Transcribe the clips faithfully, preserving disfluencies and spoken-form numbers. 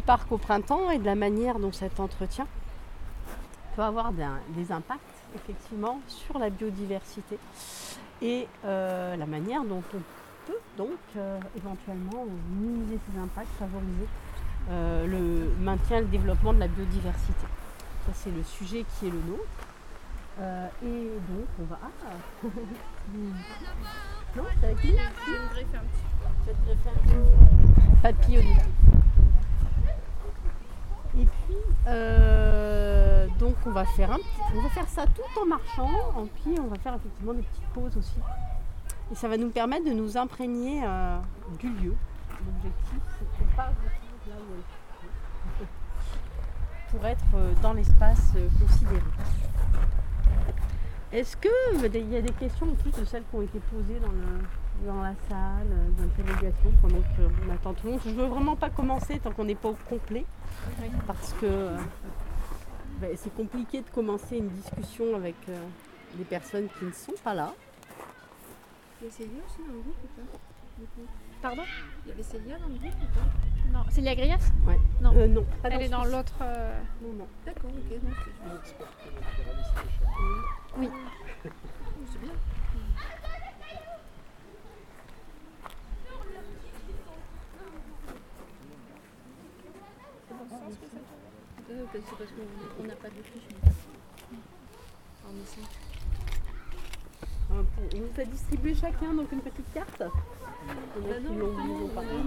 parc au printemps et de la manière dont cet entretien peut avoir des, des impacts effectivement sur la biodiversité et euh, la manière dont on peut donc euh, éventuellement minimiser ces impacts, favoriser euh, le maintien et le développement de la biodiversité. Ça c'est le sujet qui est le nôtre. Euh, et donc on va... Ah. Non, c'est avec lui ? Je vais me greffer un petit peu. Je vais te greffer un petit peu. Papillonner. Et puis, euh, donc on va faire un petit, on va faire ça tout en marchant, et puis on va faire effectivement des petites pauses aussi. Et ça va nous permettre de nous imprégner euh, du lieu. L'objectif, c'est de pas rester là où on est, pour être dans l'espace considéré. Est-ce qu'il y a des questions en plus de celles qui ont été posées dans, le, dans la salle d'interrogation pendant qu'on attend tout le monde? Je ne veux vraiment pas commencer tant qu'on n'est pas au complet, oui. Parce que euh, ben, c'est compliqué de commencer une discussion avec euh, des personnes qui ne sont pas là. Il y a Célia aussi dans le groupe ou pas? Pardon? Il y avait Célia dans le groupe ou pas? Non, Célia Grias? Ouais. Non. Euh, non, pas elle dans est dans l'autre... Euh... Non, non. D'accord, ok. Non, c'est oui. Oh, c'est bien. C'est dans ce sens que ça tourne? euh, C'est parce qu'on n'a pas de fiche. En essaie. On vous a distribué chacun donc une petite carte. On a qui l'ont mis au parcours.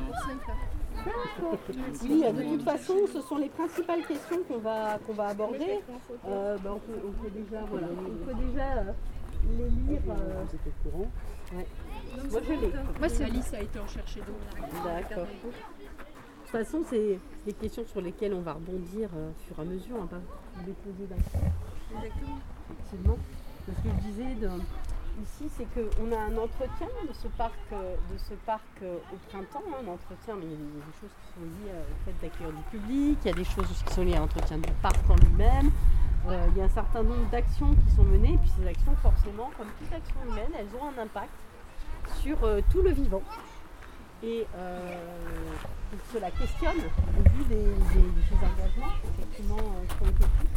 Oui, de toute façon, ce sont les principales questions qu'on va, qu'on va aborder. Euh, bah, on, peut, on peut déjà, voilà, on peut déjà euh, les lire. Euh... Vous êtes au courant? Ouais. Moi, je l'ai. Moi, c'est Alice a été en chercher d'autres. D'accord. De toute façon, c'est des questions sur lesquelles on va rebondir euh, au fur et à mesure, hein, pas les poser d'un coup. Exactement. Effectivement. Ce que je disais de, ici, c'est qu'on a un entretien de ce parc, de ce parc au printemps, hein, un entretien, mais il y a des, des choses qui sont liées euh, au fait d'accueillir du public, il y a des choses qui sont liées à l'entretien du parc en lui-même, euh, il y a un certain nombre d'actions qui sont menées, et puis ces actions, forcément, comme toute action humaine, elles ont un impact sur euh, tout le vivant. Et euh, cela questionne, au vu des, des, des engagements effectivement, euh, qui ont été pris.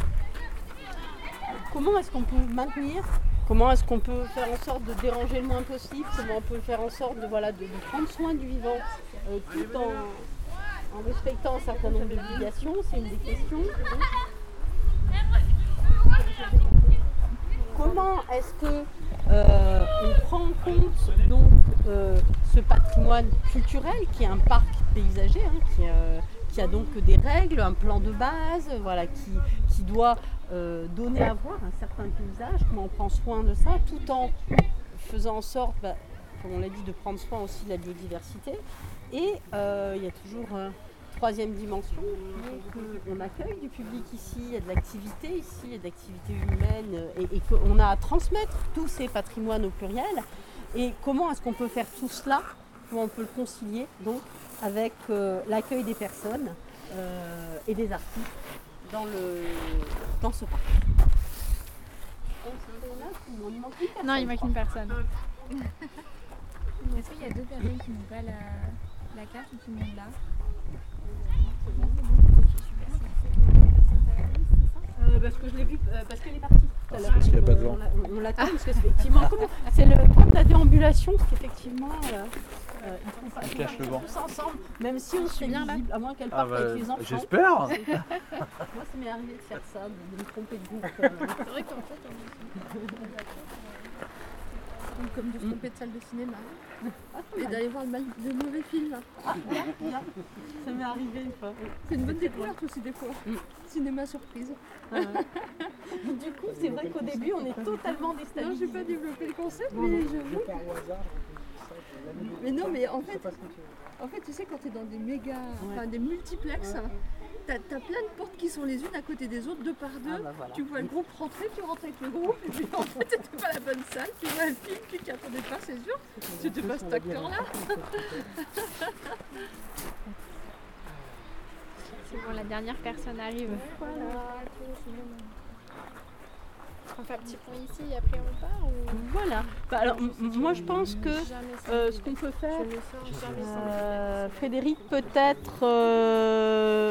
Comment est-ce qu'on peut maintenir, comment est-ce qu'on peut faire en sorte de déranger le moins possible, comment on peut faire en sorte de, voilà, de, de prendre soin du vivant euh, tout en, en respectant un certain nombre d'obligations, c'est une des questions. Comment est-ce que euh, on prend en compte donc euh, ce patrimoine culturel qui est un parc paysager, hein, qui, euh, qui a donc des règles, un plan de base, voilà, qui, qui doit euh, donner à voir un certain paysage, comment on prend soin de ça, tout en faisant en sorte, bah, comme on l'a dit, de prendre soin aussi de la biodiversité. Et euh, il y a toujours une euh, troisième dimension, on accueille du public ici, il y a de l'activité ici, il y a de l'activité humaine, et, et qu'on a à transmettre tous ces patrimoines au pluriel. Et comment est-ce qu'on peut faire tout cela, comment on peut le concilier donc avec euh, l'accueil des personnes euh, et des artistes dans, le, dans ce parc. Non, il manque une personne. Non, il manque une personne. Est-ce qu'il y a deux personnes qui n'ont pas la, la carte ou tout le monde là? Euh, parce que je l'ai vu, euh, parce qu'elle est partie tout à l'heure. Parce qu'il n'y a pas de vent. On, on l'attend ah. Parce que c'est effectivement, c'est le problème de la déambulation, c'est qu'effectivement, euh, euh, il faut pas, on cache le vent. Tous ensemble, même si on serait bien là, à moins qu'elle parte ah bah, avec les enfants. J'espère. Moi, ça m'est arrivé de faire ça, de, de me tromper de groupe. Euh. C'est vrai qu'en fait, on... comme de se tromper de salle de cinéma. Et d'aller voir le, mal, le mauvais film. Ah, bien, bien. Ça m'est arrivé une fois. C'est une bonne découverte aussi des fois. Mm. Cinéma surprise. Ah ouais. Du coup, c'est vrai qu'au début, on est totalement déstabilisé. Non, j'ai pas développé le concept, non, mais je vois. Mais non, mais en fait, en fait, tu sais, quand tu es dans des méga, ouais. enfin des multiplexes, ouais. T'as as plein de portes qui sont les unes à côté des autres, deux par deux. Ah bah voilà. Tu vois le groupe rentrer, tu rentres avec le groupe, et puis en fait, c'était pas la bonne salle. Tu vois un film, tu t'y attendais pas, c'est sûr. C'était pas cet acteur-là. C'est bon, la dernière personne arrive. Voilà. On fait un petit point ici et après on part ou... Voilà. Bah alors, moi je pense que euh, ce qu'on peut faire, euh, Frédéric, peut-être euh,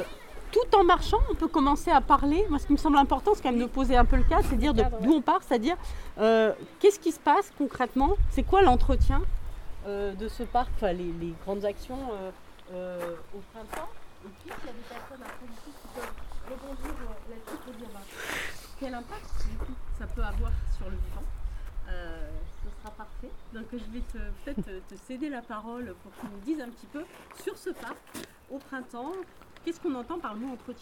en marchant, on peut commencer à parler. Moi, ce qui me semble important, c'est quand même de poser un peu le cadre, c'est de dire d'où on part, c'est-à-dire euh, qu'est-ce qui se passe concrètement, c'est quoi l'entretien euh, de ce parc, enfin, les, les grandes actions euh, euh, au printemps. Et puis, il y a des personnes après du coup qui peuvent rebondir euh, là-dessus pour dire bah, quel impact du coup, ça peut avoir sur le vivant. Euh, ce sera parfait. Donc je vais te, peut-être te, te céder la parole pour que tu nous dises un petit peu sur ce parc au printemps. Qu'est-ce qu'on entend par le mot entretien ?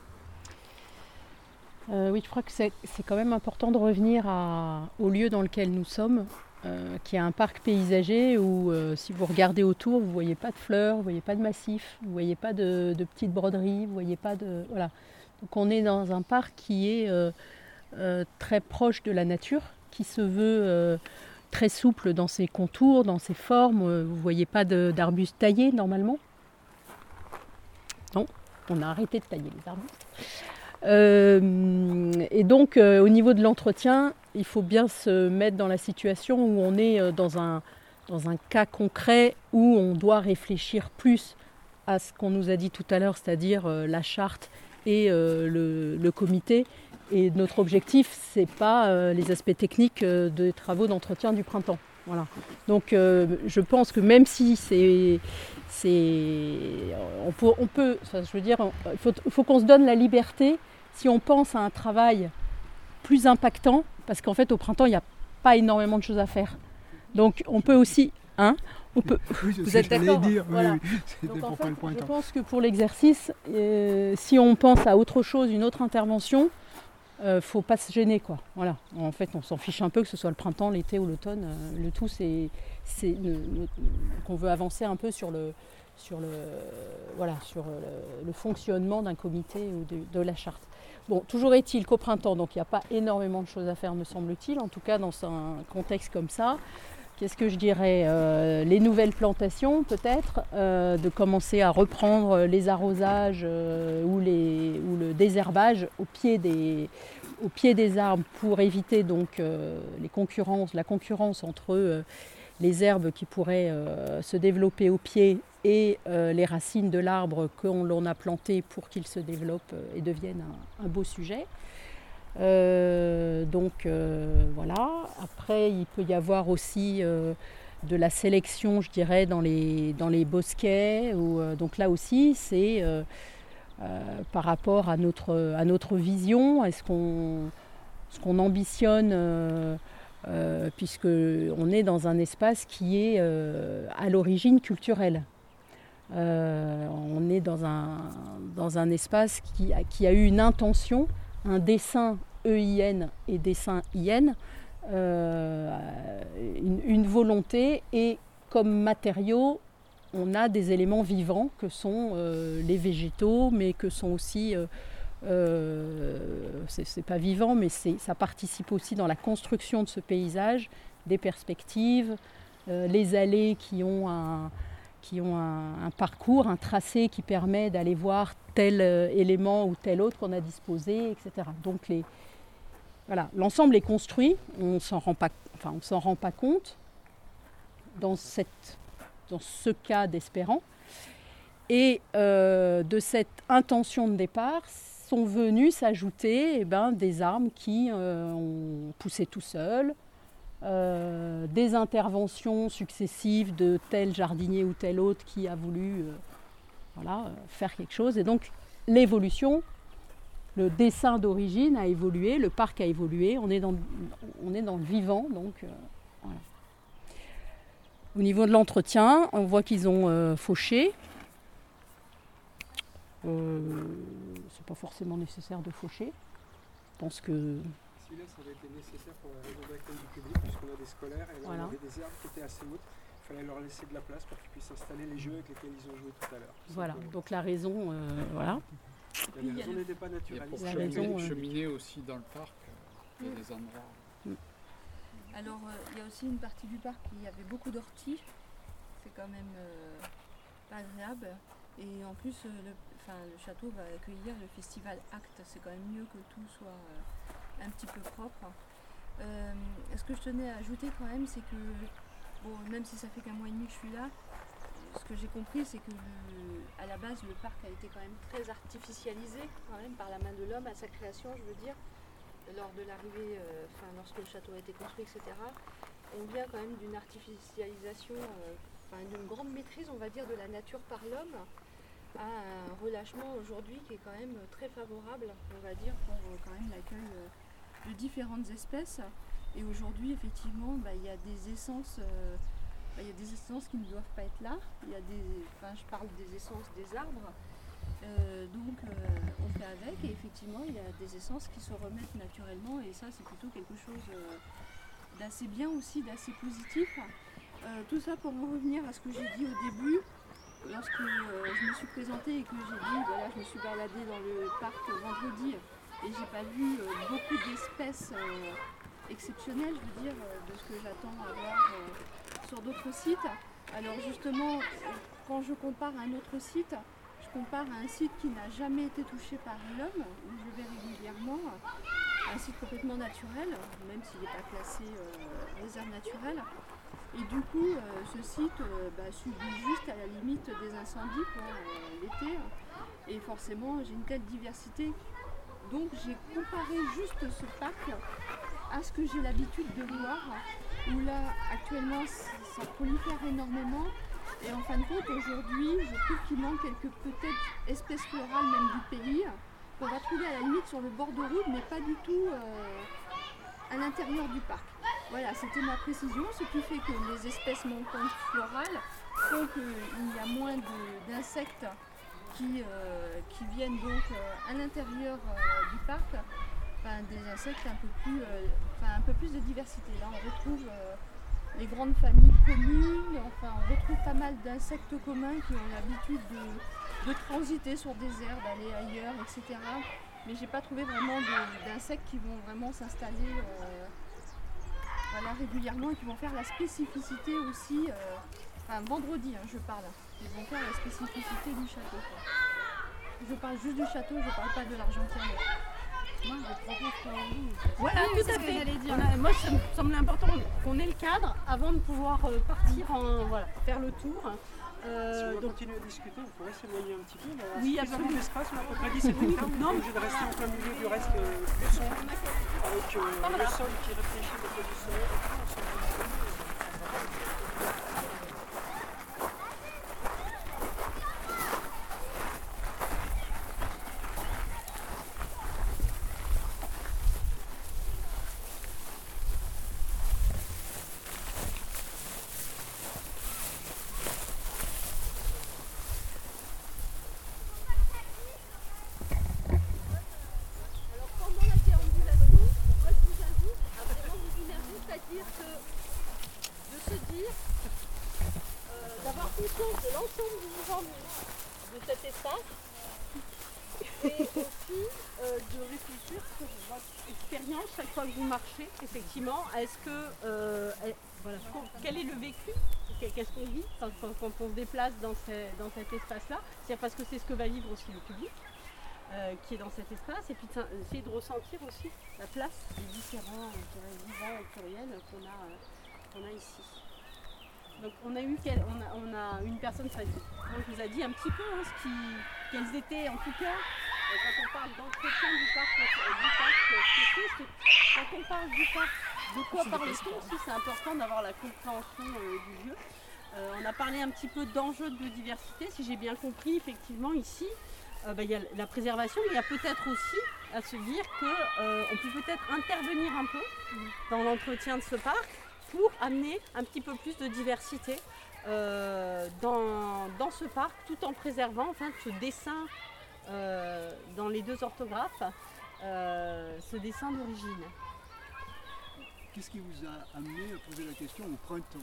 euh, Oui, je crois que c'est, c'est quand même important de revenir à, au lieu dans lequel nous sommes, euh, qui est un parc paysager où euh, si vous regardez autour, vous ne voyez pas de fleurs, vous ne voyez pas de massifs, vous ne voyez pas de, de petites broderies, vous ne voyez pas de... Voilà. Donc on est dans un parc qui est euh, euh, très proche de la nature, qui se veut euh, très souple dans ses contours, dans ses formes. Vous ne voyez pas de, d'arbustes taillés normalement. Non, on a arrêté de tailler les arbustes. Euh, et donc euh, au niveau de l'entretien, il faut bien se mettre dans la situation où on est euh, dans, un, dans un cas concret où on doit réfléchir plus à ce qu'on nous a dit tout à l'heure, c'est-à-dire euh, la charte et euh, le, le comité. Et notre objectif, ce n'est pas euh, les aspects techniques euh, des travaux d'entretien du printemps. Voilà. Donc euh, je pense que même si c'est... c'est on peut, on peut enfin, je veux dire, il faut, faut qu'on se donne la liberté, si on pense à un travail plus impactant, parce qu'en fait au printemps, il n'y a pas énormément de choses à faire. Donc on peut aussi... Hein, on peut, oui, vous êtes d'accord dire, voilà. Oui, oui. Donc, en fait, je pense que pour l'exercice, euh, si on pense à autre chose, une autre intervention, il ne faut pas se gêner, quoi. Voilà. En fait, on s'en fiche un peu que ce soit le printemps, l'été ou l'automne. Euh, le tout, c'est, c'est le, le, qu'on veut avancer un peu sur le, sur le, voilà, sur le, le fonctionnement d'un comité ou de, de la charte. Bon, toujours est-il qu'au printemps, donc il n'y a pas énormément de choses à faire, me semble-t-il, en tout cas dans un contexte comme ça. Qu'est-ce que je dirais euh, les nouvelles plantations, peut-être, euh, de commencer à reprendre les arrosages euh, ou, les, ou le désherbage au pied des, au pied des arbres pour éviter donc euh, les concurrences, la concurrence entre euh, les herbes qui pourraient euh, se développer au pied et euh, les racines de l'arbre qu'on l'on a planté pour qu'il se développe et devienne un, un beau sujet. Euh, donc euh, voilà. Après, il peut y avoir aussi euh, de la sélection, je dirais, dans les, dans les bosquets. Où, euh, donc là aussi, c'est euh, euh, par rapport à notre, à notre vision. Est-ce qu'on, ce qu'on ambitionne, euh, euh, puisqu'on est dans un espace qui est euh, à l'origine culturel. Euh, on est dans un, dans un espace qui a, qui a eu une intention, un dessin E I N et dessin I N, euh, une, une volonté, et comme matériaux, on a des éléments vivants que sont euh, les végétaux, mais que sont aussi, euh, euh, c'est, c'est pas vivant, mais c'est, ça participe aussi dans la construction de ce paysage, des perspectives, euh, les allées qui ont un qui ont un, un parcours, un tracé qui permet d'aller voir tel euh, élément ou tel autre qu'on a disposé, et cetera. Donc les, voilà, l'ensemble est construit, on s'en rend pas, enfin, on s'en rend pas compte dans, cette, dans ce cas d'espérant. Et euh, de cette intention de départ sont venus s'ajouter eh ben, des arbres qui euh, ont poussé tout seuls, Euh, des interventions successives de tel jardinier ou tel autre qui a voulu euh, voilà, faire quelque chose. Et donc l'évolution, le dessin d'origine a évolué, le parc a évolué, on est dans, on est dans le vivant. Donc, euh, voilà. Au niveau de l'entretien, on voit qu'ils ont euh, fauché. Euh, c'est pas forcément nécessaire de faucher. Je pense que Celui-là, ça avait été nécessaire pour la raison d'accueil du public, puisqu'on a des scolaires et là, voilà. On avait des arbres qui étaient assez hautes. Il fallait leur laisser de la place pour qu'ils puissent installer les jeux avec lesquels ils ont joué tout à l'heure. Voilà, donc la raison, euh, voilà. La raison n'était pas naturelle. Et pour la cheminer, raison, euh... cheminer aussi dans le parc, il y a des endroits. Alors, il euh, y a aussi une partie du parc où il y avait beaucoup d'orties. C'est quand même euh, pas agréable. Et en plus, euh, le, le château va accueillir le festival Acte. C'est quand même mieux que tout soit euh, un petit peu propre. Euh, ce que je tenais à ajouter quand même, c'est que, bon, même si ça fait qu'un mois et demi que je suis là, ce que j'ai compris, c'est que le, à la base, le parc a été quand même très artificialisé, quand même, par la main de l'homme, à sa création, je veux dire, lors de l'arrivée, euh, enfin, lorsque le château a été construit, et cetera. On vient quand même d'une artificialisation, euh, enfin, d'une grande maîtrise, on va dire, de la nature par l'homme, à un relâchement aujourd'hui qui est quand même très favorable, on va dire, pour euh, quand même l'accueil euh, de différentes espèces. Et aujourd'hui, effectivement, bah, il y a des essences, euh, bah, il y a des essences qui ne doivent pas être là. Il y a des, enfin, je parle des essences des arbres. Euh, donc, euh, on fait avec. Et effectivement, il y a des essences qui se remettent naturellement. Et ça, c'est plutôt quelque chose euh, d'assez bien aussi, d'assez positif. Euh, tout ça pour en revenir à ce que j'ai dit au début. Lorsque euh, je me suis présentée et que j'ai dit, voilà, je me suis baladée dans le parc vendredi et j'ai pas vu euh, beaucoup d'espèces euh, exceptionnelles, je veux dire, euh, de ce que j'attends à voir euh, sur d'autres sites. Alors justement, quand je compare à un autre site, je compare à un site qui n'a jamais été touché par l'homme, où je vais régulièrement, un site complètement naturel, même s'il n'est pas classé euh, réserve naturelle. Et du coup, euh, ce site euh, bah, subit juste à la limite des incendies quoi, euh, l'été. Et forcément, j'ai une telle diversité. Donc j'ai comparé juste ce parc à ce que j'ai l'habitude de voir, où là, actuellement, ça prolifère énormément. Et en fin de compte, aujourd'hui, je trouve qu'il manque quelques peut-être espèces florales même du pays, qu'on va trouver à la limite sur le bord de route, mais pas du tout euh, à l'intérieur du parc. Voilà, c'était ma précision, ce qui fait que les espèces montantes florales font qu'il y a moins de, d'insectes qui, euh, qui viennent donc euh, à l'intérieur euh, du parc, enfin, des insectes un peu plus, euh, enfin, un peu plus de diversité. Là, on retrouve euh, les grandes familles communes, enfin, on retrouve pas mal d'insectes communs qui ont l'habitude de, de transiter sur des aires, d'aller ailleurs, et cetera. Mais j'ai pas trouvé vraiment de, d'insectes qui vont vraiment s'installer euh, voilà, régulièrement et qui vont faire la spécificité aussi, euh, enfin vendredi hein, je parle, ils vont faire la spécificité du château. Quoi. Je parle juste du château, je parle pas de l'Argentière. Moi je propose qu'on Voilà, oui, tout à fait. A, moi ça me semblait important qu'on ait le cadre avant de pouvoir euh, partir en voilà, faire le tour. Euh, si on donc... continue à discuter, on pourrait s'éloigner un petit peu. Mais oui, absolument. L'espace, on a à peu près dix-sept minutes. On est obligé de rester en plein milieu du reste euh, du son. Avec euh, ah, le sol qui réfléchit au côté du soleil. De l'ensemble du vivant de cet espace et aussi euh, de réfléchir sur votre expérience chaque fois que vous marchez, effectivement, est-ce que, euh, est, voilà, quel est le vécu, qu'est-ce qu'on vit quand, quand, quand on se déplace dans, ces, dans cet espace-là, c'est parce que c'est ce que va vivre aussi le public euh, qui est dans cet espace, et puis essayer de ressentir aussi la place des différents vivants et pluriels qu'on a, euh, qu'on a ici. Donc on a eu on a, on a une personne qui nous a dit un petit peu hein, ce qui, quels étaient en tout cas euh, quand on parle d'entretien du parc, euh, du parc euh, quand on parle du parc, de quoi parle-t-on aussi, c'est important d'avoir la compréhension euh, du lieu. Euh, on a parlé un petit peu d'enjeux de biodiversité, si j'ai bien compris, effectivement ici euh, bah, y a la préservation, mais il y a peut-être aussi à se dire qu'on euh, peut peut-être intervenir un peu dans l'entretien de ce parc pour amener un petit peu plus de diversité euh, dans, dans ce parc, tout en préservant enfin, ce dessin euh, dans les deux orthographes, euh, ce dessin d'origine. Qu'est-ce qui vous a amené à poser la question au printemps?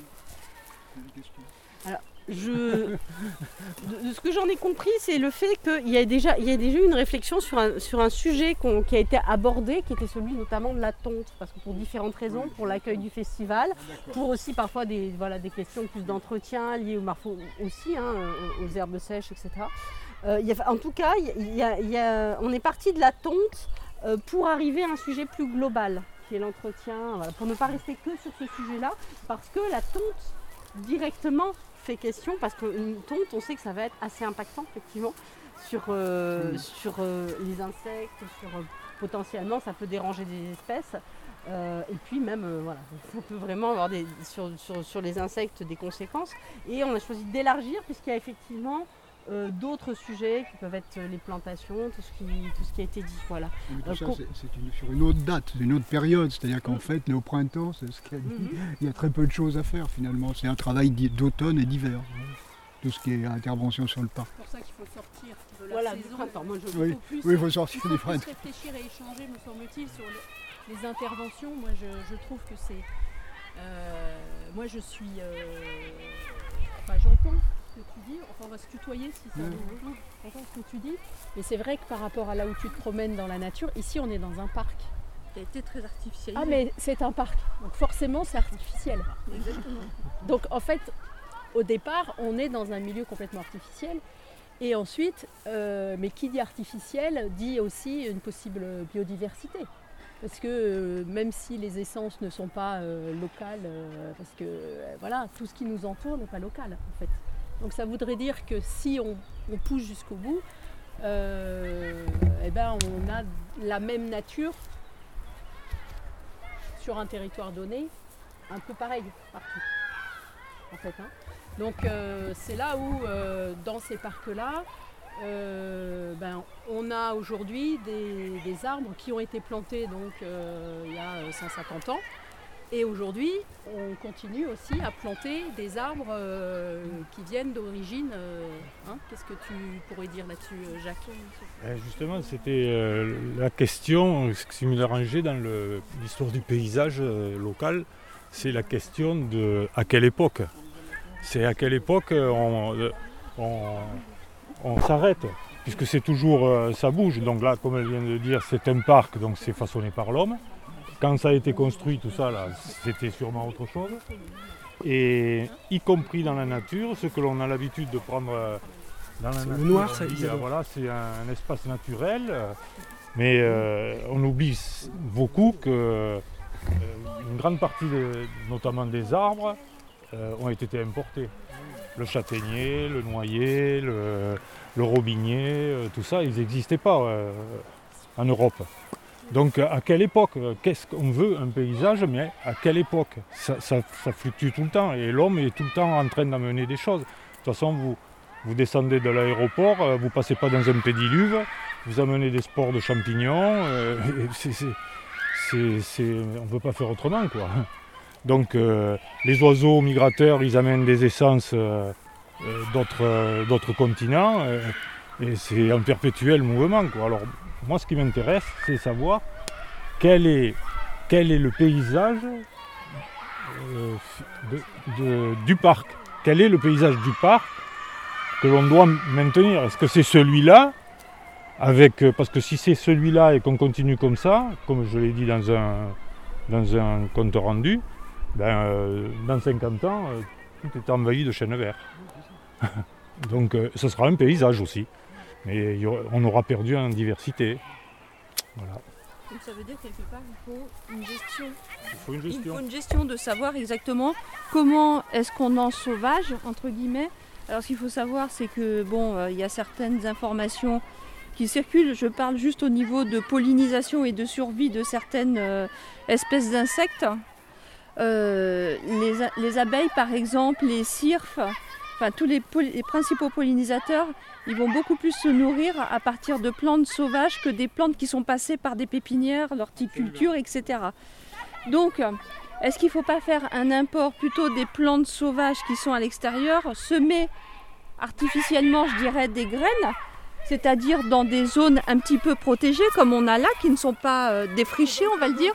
Alors, je, de, de ce que j'en ai compris, c'est le fait qu'il y a déjà, il y a déjà eu une réflexion sur un, sur un sujet qu'on, qui a été abordé, qui était celui notamment de la tonte, parce que pour différentes raisons, oui, pour l'accueil du festival, d'accord, pour aussi parfois des, voilà, des questions plus d'entretien liées au marfo aussi, hein, aux herbes sèches, et cetera. Euh, il y a, en tout cas, il y a, il y a, on est parti de la tonte euh, pour arriver à un sujet plus global, qui est l'entretien, voilà, pour ne pas rester que sur ce sujet-là, parce que la tonte directement fait question parce qu'une tonte, on sait que ça va être assez impactant effectivement sur, euh, mmh. sur euh, les insectes, sur euh, potentiellement ça peut déranger des espèces. Euh, et puis même, euh, voilà, ça peut vraiment avoir des, sur, sur, sur les insectes des conséquences. Et on a choisi d'élargir puisqu'il y a effectivement euh, d'autres sujets qui peuvent être les plantations, tout ce qui, tout ce qui a été dit. Voilà. Mais tout euh, ça, c'est, c'est une, sur une autre date, une autre période. C'est-à-dire qu'en mmh. fait, au printemps, c'est ce qu'il y a dit, mmh. il y a très peu de choses à faire finalement. C'est un travail d'automne et d'hiver. Tout ce qui est intervention sur le parc. C'est pour ça qu'il faut sortir de la voilà, saison. Du printemps. Moi, je... Oui, il faut plus, oui, il faut sortir il faut du plus printemps. réfléchir et échanger, me semble-t-il, sur le, les interventions. Moi, je, je trouve que c'est... Euh, moi, je suis... Euh, enfin, j'entends ce que tu dis. Enfin, on va se tutoyer si ça vous rejoint. J'entends ce que tu dis. Mais c'est vrai que par rapport à là où tu te promènes dans la nature, ici, on est dans un parc. Qui a été très artificialisé. Ah, mais c'est un parc. Donc forcément, c'est artificiel. Exactement. Donc, en fait... Au départ, on est dans un milieu complètement artificiel. Et ensuite, euh, mais qui dit artificiel dit aussi une possible biodiversité. Parce que euh, même si les essences ne sont pas euh, locales, euh, parce que euh, voilà, tout ce qui nous entoure n'est pas local en fait. Donc ça voudrait dire que si on, on pousse jusqu'au bout, euh, eh ben on a la même nature sur un territoire donné, un peu pareil partout. En fait, hein. Donc euh, c'est là où, euh, dans ces parcs-là, euh, ben, on a aujourd'hui des, des arbres qui ont été plantés donc, euh, il y a cent cinquante ans. Et aujourd'hui, on continue aussi à planter des arbres euh, qui viennent d'origine. Euh, hein. Qu'est-ce que tu pourrais dire là-dessus, Jacques ? Justement, c'était euh, la question, ce qui me dérangeait dans le, l'histoire du paysage euh, local, c'est la question de à quelle époque. C'est à quelle époque on, on, on s'arrête, puisque c'est toujours, ça bouge. Donc là, comme elle vient de dire, c'est un parc, donc c'est façonné par l'homme. Quand ça a été construit, tout ça, là, c'était sûrement autre chose. Et y compris dans la nature, ce que l'on a l'habitude de prendre dans la c'est nature. Le noir, ça, dit, voilà, c'est un, un espace naturel, mais euh, on oublie beaucoup que euh, une grande partie, de, notamment des arbres, Euh, ont été importés. Le châtaignier, le noyer, le, le robinier, euh, tout ça, ils n'existaient pas euh, en Europe. Donc à quelle époque ? Qu'est-ce qu'on veut un paysage, mais à quelle époque ? ça, ça, ça fluctue tout le temps et l'homme est tout le temps en train d'amener des choses. De toute façon, vous, vous descendez de l'aéroport, vous ne passez pas dans un pédiluve, vous amenez des spores de champignons, euh, c'est, c'est, c'est, c'est, on ne peut pas faire autrement, quoi. Donc euh, les oiseaux migrateurs, ils amènent des essences euh, euh, d'autres, euh, d'autres continents euh, et c'est un perpétuel mouvement, quoi. Alors moi ce qui m'intéresse, c'est savoir quel est, quel est le paysage euh, de, de, du parc. Quel est le paysage du parc que l'on doit maintenir ? Est-ce que c'est celui-là avec, parce que si c'est celui-là et qu'on continue comme ça, comme je l'ai dit dans un, dans un compte rendu, Ben, euh, dans cinquante ans, euh, tout est envahi de chênes verts. Donc euh, ce sera un paysage aussi. Mais aura, on aura perdu en diversité. Voilà. Donc ça veut dire quelque part qu'il faut une gestion. Il faut une gestion. Il faut une gestion de savoir exactement comment est-ce qu'on ensauvage, entre guillemets. Alors ce qu'il faut savoir, c'est que bon, euh, il y a certaines informations qui circulent. Je parle juste au niveau de pollinisation et de survie de certaines euh, espèces d'insectes. Euh, les, les abeilles par exemple, les cirfes, enfin tous les, les principaux pollinisateurs, ils vont beaucoup plus se nourrir à partir de plantes sauvages que des plantes qui sont passées par des pépinières, l'horticulture, et cetera. Donc, est-ce qu'il ne faut pas faire un import plutôt des plantes sauvages qui sont à l'extérieur, semer artificiellement, je dirais, des graines, c'est-à-dire dans des zones un petit peu protégées, comme on a là, qui ne sont pas euh, défrichées, on va le dire.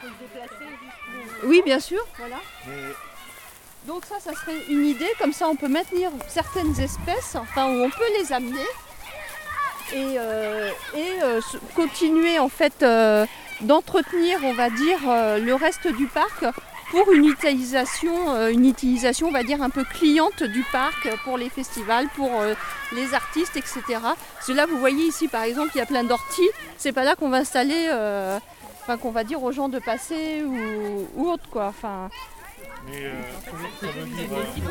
Oui, bien sûr, voilà. Donc ça, ça serait une idée, comme ça on peut maintenir certaines espèces, enfin où on peut les amener et, euh, et euh, continuer en fait euh, d'entretenir, on va dire, euh, le reste du parc pour une utilisation, euh, une utilisation, on va dire, un peu cliente du parc pour les festivals, pour euh, les artistes, et cetera. Parce que là, vous voyez ici, par exemple, il y a plein d'orties, c'est pas là qu'on va installer... Euh, Enfin, qu'on va dire aux gens de passer ou, ou autre quoi. Enfin, Mais euh, ça veut dire...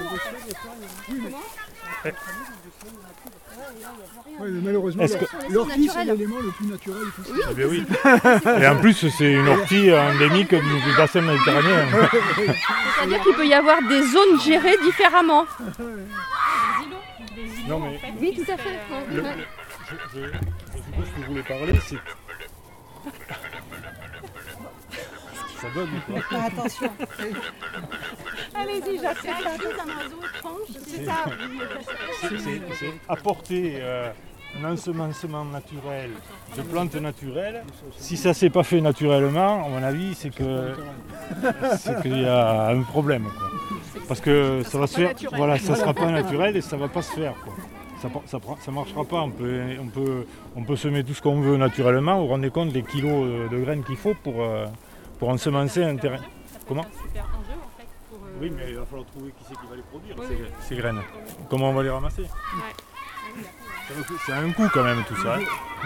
Ouais, mais malheureusement, Est-ce l'or- l'ortie, c'est l'élément le plus naturel qui soit. Eh bien oui. Et en plus, c'est une ortie endémique du, du bassin méditerranéen. C'est-à-dire qu'il peut y avoir des zones gérées différemment. Non, mais Oui, tout à fait. le- le- je, je, je suppose que vous voulez parler, c'est... Ça donne ou quoi? Ah, attention. Allez-y, Jacques, c'est un oiseau étrange. C'est ça. C'est- c'est- c'est apporter euh, un ensemencement naturel de plantes naturelles. Si ça ne s'est pas fait naturellement, à mon avis, c'est que c'est qu'il y a un problème, quoi. Parce que ça, va se faire, voilà, ça ne sera pas naturel et ça ne va pas se faire, quoi. Ça ne marchera pas. On peut, on, peut, on peut semer tout ce qu'on veut naturellement. Vous vous rendez compte des kilos de, de graines qu'il faut pour, euh, pour ensemencer un terrain. Comment? Oui, mais il va falloir trouver qui c'est qui va les produire, ces, ces graines. Comment on va les ramasser? C'est un coût quand même tout ça. Hein.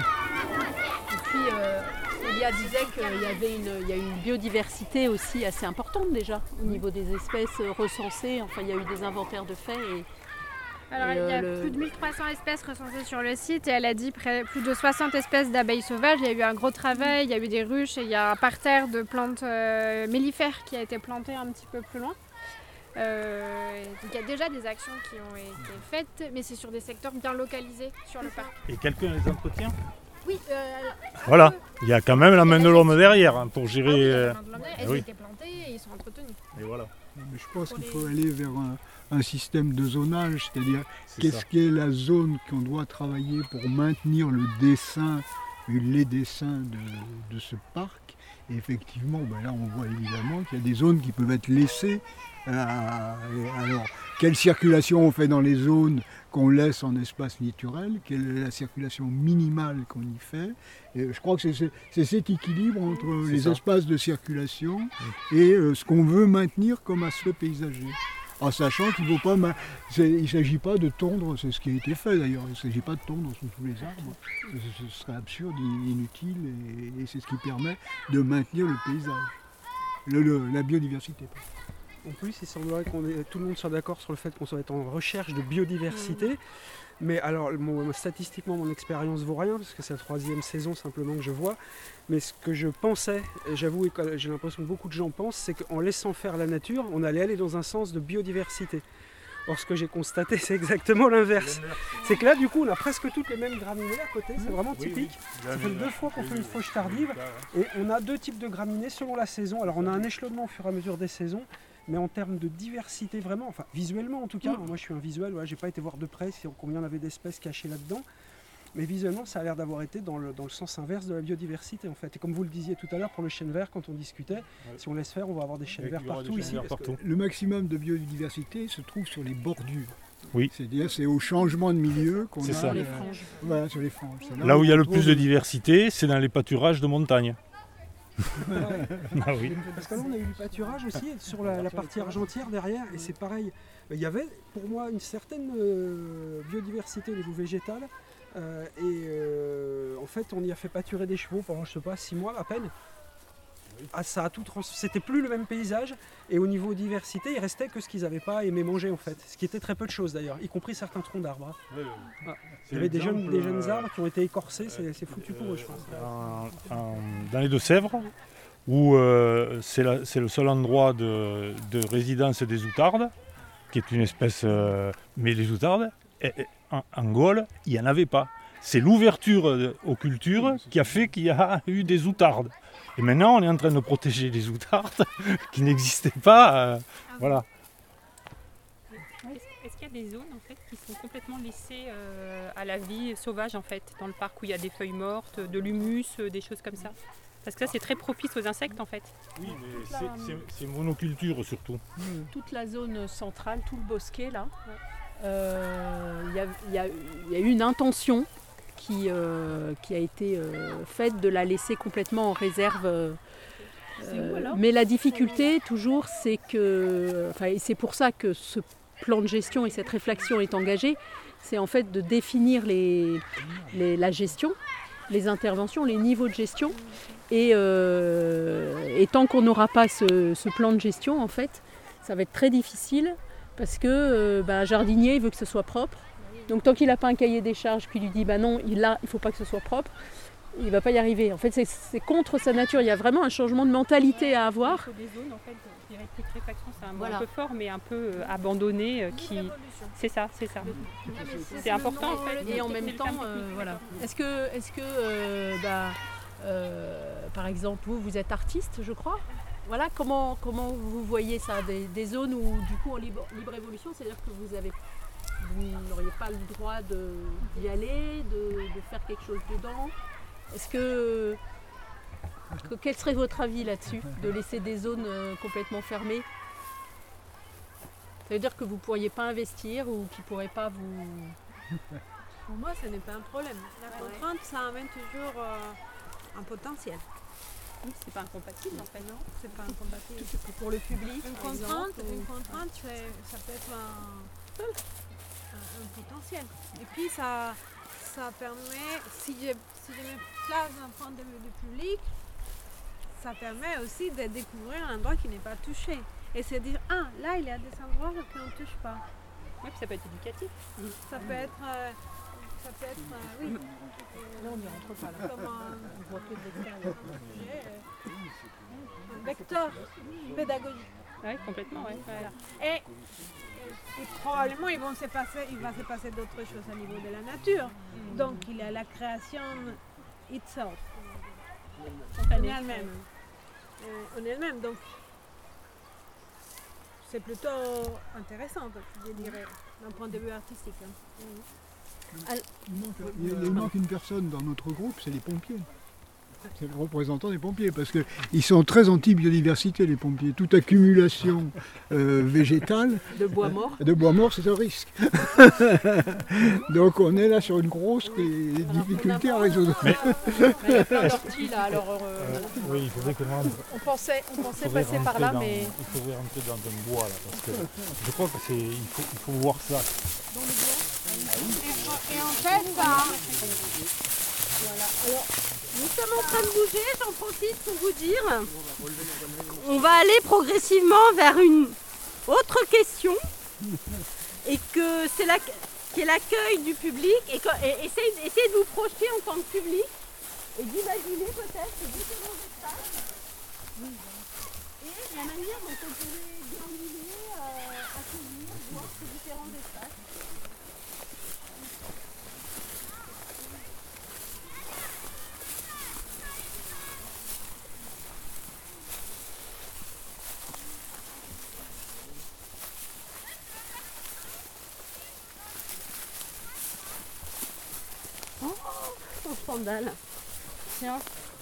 Et puis, euh, Elia disait qu'il y avait une, il y a une biodiversité aussi assez importante déjà au niveau des espèces recensées. Enfin, il y a eu des inventaires de faits. Et, Alors, et, il y a euh, le... plus de mille trois cents espèces recensées sur le site et elle a dit près, plus de soixante espèces d'abeilles sauvages. Il y a eu un gros travail, il y a eu des ruches et il y a un parterre de plantes euh, mellifères qui a été planté un petit peu plus loin. Euh, donc il y a déjà des actions qui ont été faites, mais c'est sur des secteurs bien localisés sur le parc. Et quelqu'un les entretient? Oui, euh, Voilà, il y a quand même la main de l'homme derrière hein, pour gérer. ah oui, euh, la main de l'homme derrière, elles oui. ont été plantées et ils sont entretenus. Et voilà. Mais je pense qu'il faut aller vers un, un système de zonage, c'est-à-dire C'est qu'est-ce ça. qu'est la zone qu'on doit travailler pour maintenir le dessin, les dessins de, de ce parc. Et effectivement, ben là on voit évidemment qu'il y a des zones qui peuvent être laissées. Euh, alors, quelle circulation on fait dans les zones qu'on laisse en espace naturel? Quelle est la circulation minimale qu'on y fait? Et je crois que c'est, c'est, c'est cet équilibre entre C'est les ça. espaces de circulation et euh, ce qu'on veut maintenir comme aspect paysager. En sachant qu'il ne faut pas, ma- c'est- il s'agit pas de tondre, c'est ce qui a été fait d'ailleurs, il ne s'agit pas de tondre sous tous les arbres. Ce, ce serait absurde, inutile, et, et c'est ce qui permet de maintenir le paysage, le, le- la biodiversité. En plus, il semblerait que tout le monde soit d'accord sur le fait qu'on soit en recherche de biodiversité. Mais alors, mon- statistiquement, mon expérience vaut rien, parce que c'est la troisième saison simplement que je vois. Mais ce que je pensais, et j'avoue, et que j'ai l'impression que beaucoup de gens pensent, c'est qu'en laissant faire la nature, on allait aller dans un sens de biodiversité. Or, ce que j'ai constaté, c'est exactement l'inverse. C'est que là, du coup, on a presque toutes les mêmes graminées à côté, c'est vraiment Oui, typique. oui. Ça fait deux fois qu'on fait une fauche tardive, et on a deux types de graminées selon la saison. Alors, on a un échelonnement au fur et à mesure des saisons, mais en termes de diversité vraiment, enfin visuellement en tout cas, moi je suis un visuel, voilà, j'ai pas été voir de près si- combien il y avait d'espèces cachées là-dedans, mais visuellement ça a l'air d'avoir été dans le, dans le sens inverse de la biodiversité en fait. Et comme vous le disiez tout à l'heure pour le chêne vert, quand on discutait, si on laisse faire, on va avoir des chênes Et verts il y aura des partout chênes ici. verts parce que- partout. Le maximum de biodiversité se trouve sur les bordures. Oui. C'est-à-dire c'est au changement de milieu qu'on C'est a ça. le- les franges. Voilà, sur les franges. C'est Là où il y a le on plus trouve- de diversité, c'est dans les pâturages de montagne. Ah oui. Parce que là on a eu du pâturage aussi sur la, la partie argentière derrière, et c'est pareil. Il y avait pour moi une certaine euh, biodiversité au niveau végétal, euh, et euh, en fait on y a fait pâturer des chevaux pendant je sais pas six mois à peine. Ah, ça a tout trans... C'était plus le même paysage, et au niveau diversité il restait que ce qu'ils n'avaient pas aimé manger en fait, ce qui était très peu de choses d'ailleurs, y compris certains troncs d'arbres. hein. Ah, il y avait des jeunes, des jeunes arbres qui ont été écorcés, c'est, c'est foutu pour eux je pense. En- en- dans les Deux-Sèvres, où euh, c'est, la- c'est le seul endroit de, de résidence des outardes, qui est une espèce. euh, mais les outardes, eh, eh, en, en Gaule, il n'y en avait pas. C'est l'ouverture euh, aux cultures qui a fait qu'il y a eu des outardes. Et maintenant, on est en train de protéger les outardes qui n'existaient pas. euh, voilà. Est-ce est-ce qu'il y a des zones en fait, qui sont complètement laissées euh, à la vie sauvage en fait, dans le parc où il y a des feuilles mortes, de l'humus, euh, des choses comme ça? Parce que ça c'est très propice aux insectes en fait. Oui, mais c'est, c'est- c'est monoculture surtout. Toute la zone centrale, tout le bosquet là, euh, il y, a, il y a- il y a eu une intention qui, euh, qui a été euh, faite de la laisser complètement en réserve. euh, euh, mais la difficulté toujours c'est que, enfin, et c'est pour ça que ce plan de gestion et cette réflexion est engagée, c'est en fait de définir les, les- la gestion, les interventions, les niveaux de gestion. Et, euh, et tant qu'on n'aura pas ce, ce plan de gestion, en fait, ça va être très difficile parce que euh, bah, un jardinier il veut que ce soit propre. Donc tant qu'il n'a pas un cahier des charges qui lui dit bah non, il ne faut pas que ce soit propre, il ne va pas y arriver. En fait, c'est, c'est contre sa nature. Il y a vraiment un changement de mentalité à avoir. Il faut des zones, en fait, je dirais putréfaction, c'est un mot Voilà. un peu fort, mais un peu euh, abandonné, euh, qui... C'est ça, c'est ça. C'est important, en fait. Et en même temps, euh, voilà. Est-ce que, est-ce que euh, bah, euh, par exemple, vous, vous êtes artiste, je crois. Voilà, comment, comment vous voyez ça, des, des zones où, du coup, en libre, libre évolution, c'est-à-dire que vous avez, vous n'auriez pas le droit de, d'y aller, de, de faire quelque chose dedans. Est-ce que, que quel serait votre avis là-dessus, de laisser des zones euh, complètement fermées? Ça veut dire que vous ne pourriez pas investir ou qu'ils ne pourraient pas vous... Pour moi, ce n'est pas un problème. La contrainte, ça amène toujours euh, un potentiel. Oui, c'est pas incompatible, en fait, non? C'est pas incompatible. Pour le public, Une par contrainte, exemple, ou- une contrainte c'est- ça peut être un, un- un potentiel. Et puis, ça, ça permet, si je, si je me place d'un point de vue du public, ça permet aussi de découvrir un endroit qui n'est pas touché. Et se dire, ah, là, il y a des endroits qu'on ne touche pas. Oui, puis ça peut être éducatif. Ça peut être, euh, ça peut être, euh, oui. Là, on n'y rentre pas. Là. Comme un, On voit que de l'extérieur. sujet, euh, un vecteur pédagogique. Oui, complètement, oui. Et, et probablement ils vont se passer, il va se passer d'autres choses au niveau de la nature. Donc il y a la création itself, en elle-même. Euh, en elle-même. Donc c'est plutôt intéressant, je dirais, d'un point de vue artistique. hein. Il manque, il- il manque une personne dans notre groupe, c'est les pompiers. C'est le représentant des pompiers, parce qu'ils sont très anti-biodiversité, les pompiers. Toute accumulation euh, végétale, De bois mort. de bois mort, c'est un risque. Donc on est là sur une grosse difficulté à résoudre. Mais il y a plein d'orties là, alors euh, Euh, oui, il faudrait qu'on rentre. on pensait, on pensait Il faudrait passer par rentrer là, dans- mais Il faudrait rentrer dans un bois là, parce que je crois que c'est. Il faut, il faut voir ça. Et en fait, ça, Nous sommes en train de bouger, j'en profite pour vous dire. On va aller progressivement vers une autre question et que c'est la, qui est l'accueil du public et, que, et essayez, essayez de vous projeter en tant que public et d'imaginer peut-être ces différents espaces et la manière dont on pourrait déambuler, euh, accueillir, voir ces différents espaces. Son scandale. Tiens.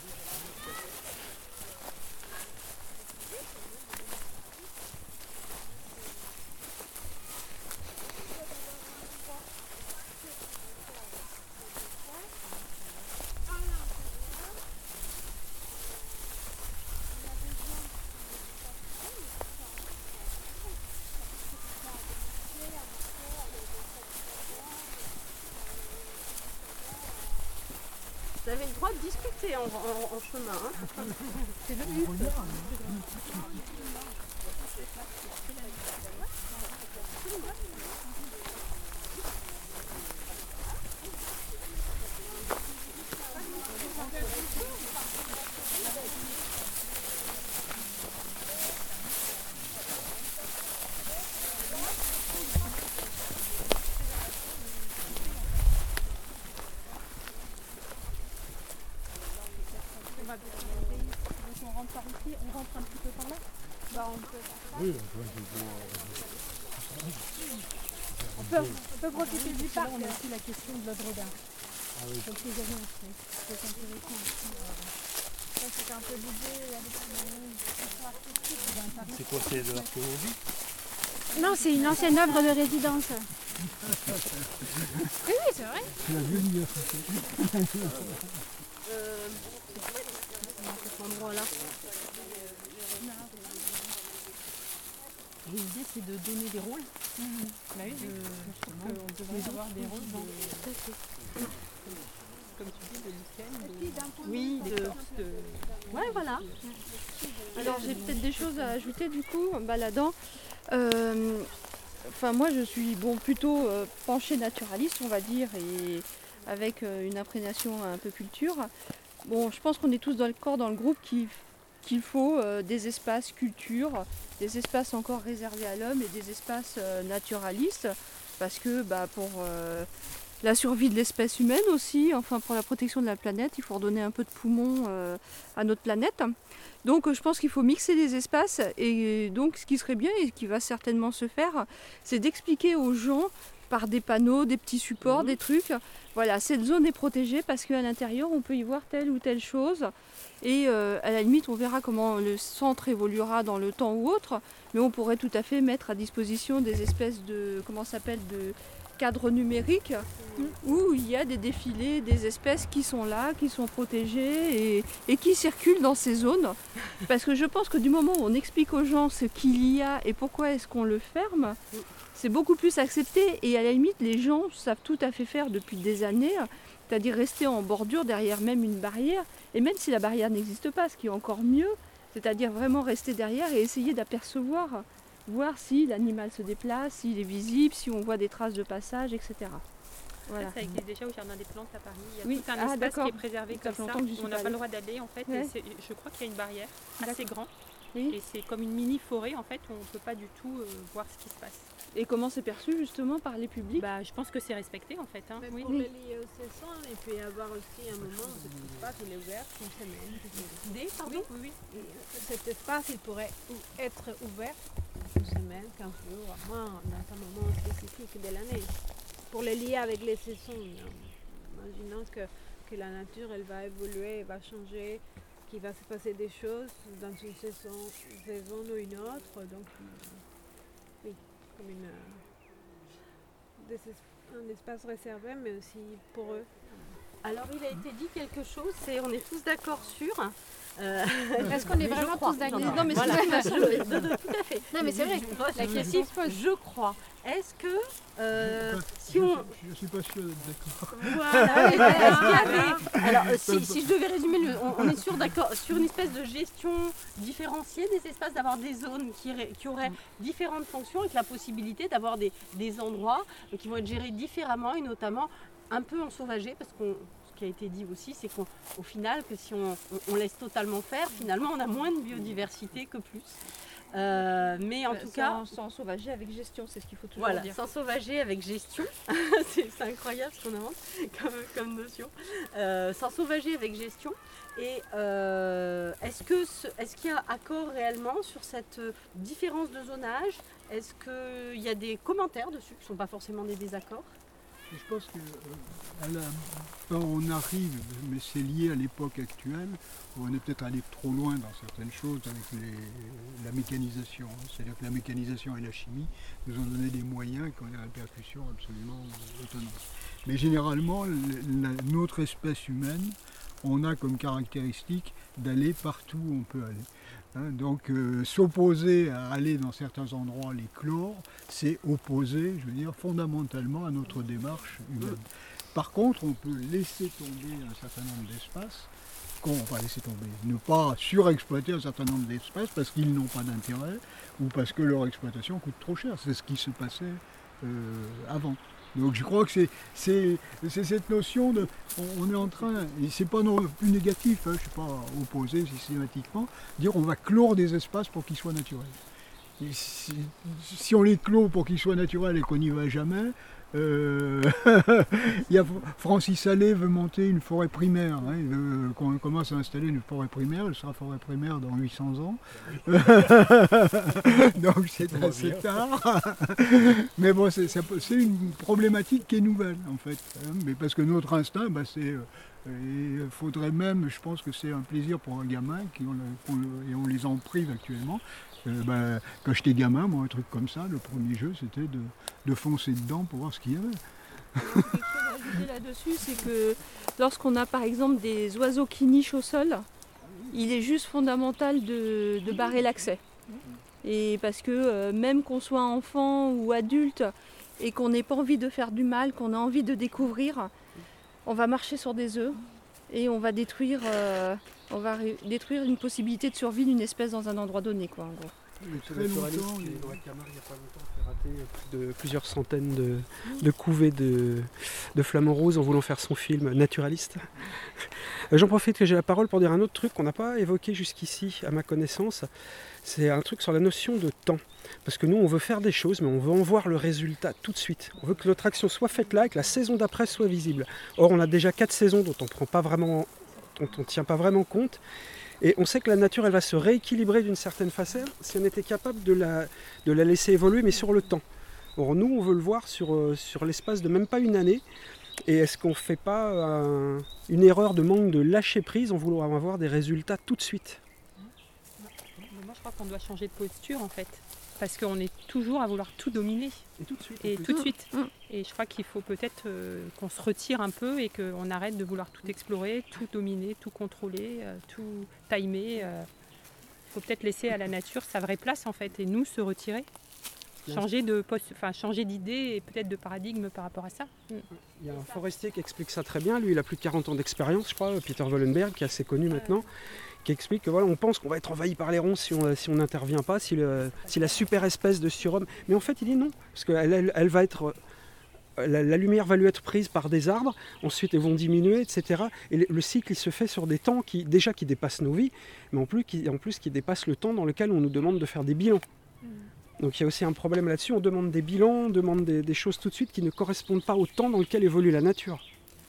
Vous avez le droit de discuter en, en- en chemin. Hein. C'est le but. on rentre par ici, on rentre un petit peu par là. bah, on peut, Oui, donc, il faut, on peut, on peut profiter du Là, parc. on a aussi la question de l'œuvre d'art. Ah oui. Donc les avions, c'est c'est intéressant aussi. Ça, c'est un peu l'idée, il y a des questions artistiques. c'est quoi, c'est de l'archéologie? Non, c'est une ancienne œuvre de résidence. Oui, oui, c'est vrai. C'est la biodiversité. Euh, cet endroit-là. L'idée, c'est de donner des rôles. Bah oui, Euh, on devrait avoir des rôles dans, comme tu dis, de lichen. Oui, de, de- de, de- Ouais, voilà. Alors j'ai peut-être des choses à ajouter du coup en baladant. euh, Enfin, moi, je suis bon, plutôt euh, penchée naturaliste, on va dire, et avec euh, une imprégnation un peu culture. Bon, je pense qu'on est tous d'accord dans le groupe qu'il qu'il faut euh, des espaces culture, des espaces encore réservés à l'homme et des espaces euh, naturalistes, parce que bah, pour euh, la survie de l'espèce humaine aussi, enfin pour la protection de la planète, il faut redonner un peu de poumon euh, à notre planète. Donc je pense qu'il faut mixer les espaces, et donc ce qui serait bien et qui va certainement se faire, c'est d'expliquer aux gens par des panneaux, des petits supports, mmh. des trucs, voilà, cette zone est protégée parce qu'à l'intérieur on peut y voir telle ou telle chose, et euh, à la limite on verra comment le centre évoluera dans le temps ou autre, mais on pourrait tout à fait mettre à disposition des espèces de, comment ça s'appelle, de cadres numériques où il y a des défilés des espèces qui sont là, qui sont protégées et, et qui circulent dans ces zones. Parce que je pense que du moment où on explique aux gens ce qu'il y a et pourquoi est-ce qu'on le ferme, c'est beaucoup plus accepté, et à la limite les gens savent tout à fait faire depuis des années, c'est-à-dire rester en bordure derrière même une barrière, et même si la barrière n'existe pas, ce qui est encore mieux, c'est-à-dire vraiment rester derrière et essayer d'apercevoir, voir si l'animal se déplace, s'il est visible, si on voit des traces de passage, et cetera. Voilà. Ça, ça existe déjà au Jardin des Plantes à Paris. Il y a oui. tout un ah, espace qui est préservé comme ça. On n'a pas le droit d'aller en fait. Ouais. Et je crois qu'il y a une barrière assez grande. Oui. Et c'est comme une mini forêt en fait où on ne peut pas du tout euh, voir ce qui se passe. Et comment c'est perçu justement par les publics? Bah, je pense que c'est respecté en fait. Hein. Mais oui. pour les lier aux saisons, il peut y avoir aussi un moment où cet espace il est ouvert une semaine. Des, pardon oui. oui. Et cet espace il pourrait être ouvert une semaine, quinze jours, à moins dans un moment spécifique de l'année. Pour les lier avec les saisons, imaginons que, que la nature elle va évoluer, elle va changer, qu'il va se passer des choses dans une saison, saison ou une autre, donc oui, comme une, des, un espace réservé, mais aussi pour eux. Alors il a été dit quelque chose, c'est on est tous d'accord sur. Euh, Est-ce qu'on est vraiment tous d'accord? Non mais voilà. je, je, de, de, tout à fait. Non mais c'est vrai, la question se pose. Je crois. Est-ce que euh, si on... Je ne suis pas sûr d'être d'accord. Voilà. Est-ce qu'il y avait... Alors si, si je devais résumer, le... on, on est sûr d'accord sur une espèce de gestion différenciée des espaces, d'avoir des zones qui, qui auraient différentes fonctions, avec la possibilité d'avoir des, des endroits qui vont être gérés différemment, et notamment un peu ensauvagés, parce qu'on qui a été dit aussi, c'est qu'au final, que si on, on, on laisse totalement faire, finalement, on a moins de biodiversité que plus. Euh, mais en bah, tout sans, cas... Sans sauvager avec gestion, c'est ce qu'il faut toujours voilà, dire. Sans sauvager avec gestion, c'est incroyable ce qu'on invente comme, comme notion. Euh, sans sauvager avec gestion. Et euh, est-ce que ce, est-ce qu'il y a accord réellement sur cette différence de zonage? Est-ce qu'il y a des commentaires dessus qui ne sont pas forcément des désaccords? Je pense que euh, la, on arrive, mais c'est lié à l'époque actuelle, où on est peut-être allé trop loin dans certaines choses avec les, la mécanisation. C'est-à-dire que la mécanisation et la chimie nous ont donné des moyens qui ont des répercussions absolument étonnantes. Mais généralement, la, notre espèce humaine, on a comme caractéristique d'aller partout où on peut aller. Hein, donc euh, s'opposer à aller dans certains endroits, les clore, c'est opposer, je veux dire, fondamentalement à notre démarche humaine. Par contre, on peut laisser tomber un certain nombre d'espaces, qu'on va laisser tomber, ne pas surexploiter un certain nombre d'espaces parce qu'ils n'ont pas d'intérêt ou parce que leur exploitation coûte trop cher. C'est ce qui se passait euh, avant. Donc je crois que c'est cette notion de, on, on est en train, et c'est pas non plus négatif, hein, je ne suis pas opposé systématiquement, dire on va clore des espaces pour qu'ils soient naturels. Et si, si on les clôt pour qu'ils soient naturels et qu'on n'y va jamais, euh, il y a Francis Allais veut monter une forêt primaire, hein, il veut qu'on commence à installer une forêt primaire, elle sera forêt primaire dans huit cents ans, donc c'est assez tard, mais bon c'est une problématique qui est nouvelle en fait, hein, mais parce que notre instinct, bah, c'est, il faudrait même, je pense que c'est un plaisir pour un gamin, qui on, on, et on les en prive actuellement. Euh, bah, quand j'étais gamin, moi, un truc comme ça, le premier jeu, c'était de, de foncer dedans pour voir ce qu'il y avait. Quelque chose à ajouter là-dessus, c'est que lorsqu'on a par exemple des oiseaux qui nichent au sol, il est juste fondamental de, de barrer l'accès. Et parce que euh, même qu'on soit enfant ou adulte et qu'on n'ait pas envie de faire du mal, qu'on a envie de découvrir, on va marcher sur des œufs et on va détruire... Euh, on va détruire une possibilité de survie d'une espèce dans un endroit donné, quoi, en gros. très longtemps, qui est dans la Camargue il n'y a pas longtemps, fait rater plus de, plusieurs centaines de, de couvées de, de flamants roses en voulant faire son film naturaliste. J'en profite que j'ai la parole pour dire un autre truc qu'on n'a pas évoqué jusqu'ici, à ma connaissance. C'est un truc sur la notion de temps. Parce que nous, on veut faire des choses, mais on veut en voir le résultat tout de suite. On veut que notre action soit faite là et que la saison d'après soit visible. Or, on a déjà quatre saisons dont on prend pas vraiment, dont on ne tient pas vraiment compte. Et on sait que la nature, elle va se rééquilibrer d'une certaine façon si on était capable de la, de la laisser évoluer, mais sur le temps. Or, nous, on veut le voir sur, euh, sur l'espace de même pas une année. Et est-ce qu'on ne fait pas un, une erreur de manque de lâcher prise en voulant avoir des résultats tout de suite ? Moi, je crois qu'on doit changer de posture, en fait. Parce qu'on est toujours à vouloir tout dominer. Et tout de suite. Et tout de suite. Mmh. Et je crois qu'il faut peut-être euh, qu'on se retire un peu et qu'on arrête de vouloir tout explorer, tout dominer, tout contrôler, euh, tout timer. Il euh. faut peut-être laisser à la nature sa vraie place, en fait, et nous se retirer. Changer de poste, enfin changer d'idée et peut-être de paradigme par rapport à ça. Mmh. Il y a un forestier qui explique ça très bien. Lui, il a plus de quarante ans d'expérience, je crois, Peter Wollenberg, qui est assez connu maintenant. Qui explique que voilà, on pense qu'on va être envahi par les ronces si on si on n'intervient pas, si, le, si la super espèce de surhomme. Mais en fait, il dit non, parce qu'elle elle, elle va être, la, la lumière va lui être prise par des arbres, ensuite elles vont diminuer, et cetera. Et le, le cycle, il se fait sur des temps qui déjà qui dépassent nos vies, mais en plus qui en plus qui dépassent le temps dans lequel on nous demande de faire des bilans. Mmh. Donc il y a aussi un problème là-dessus. On demande des bilans, on demande des, des choses tout de suite qui ne correspondent pas au temps dans lequel évolue la nature.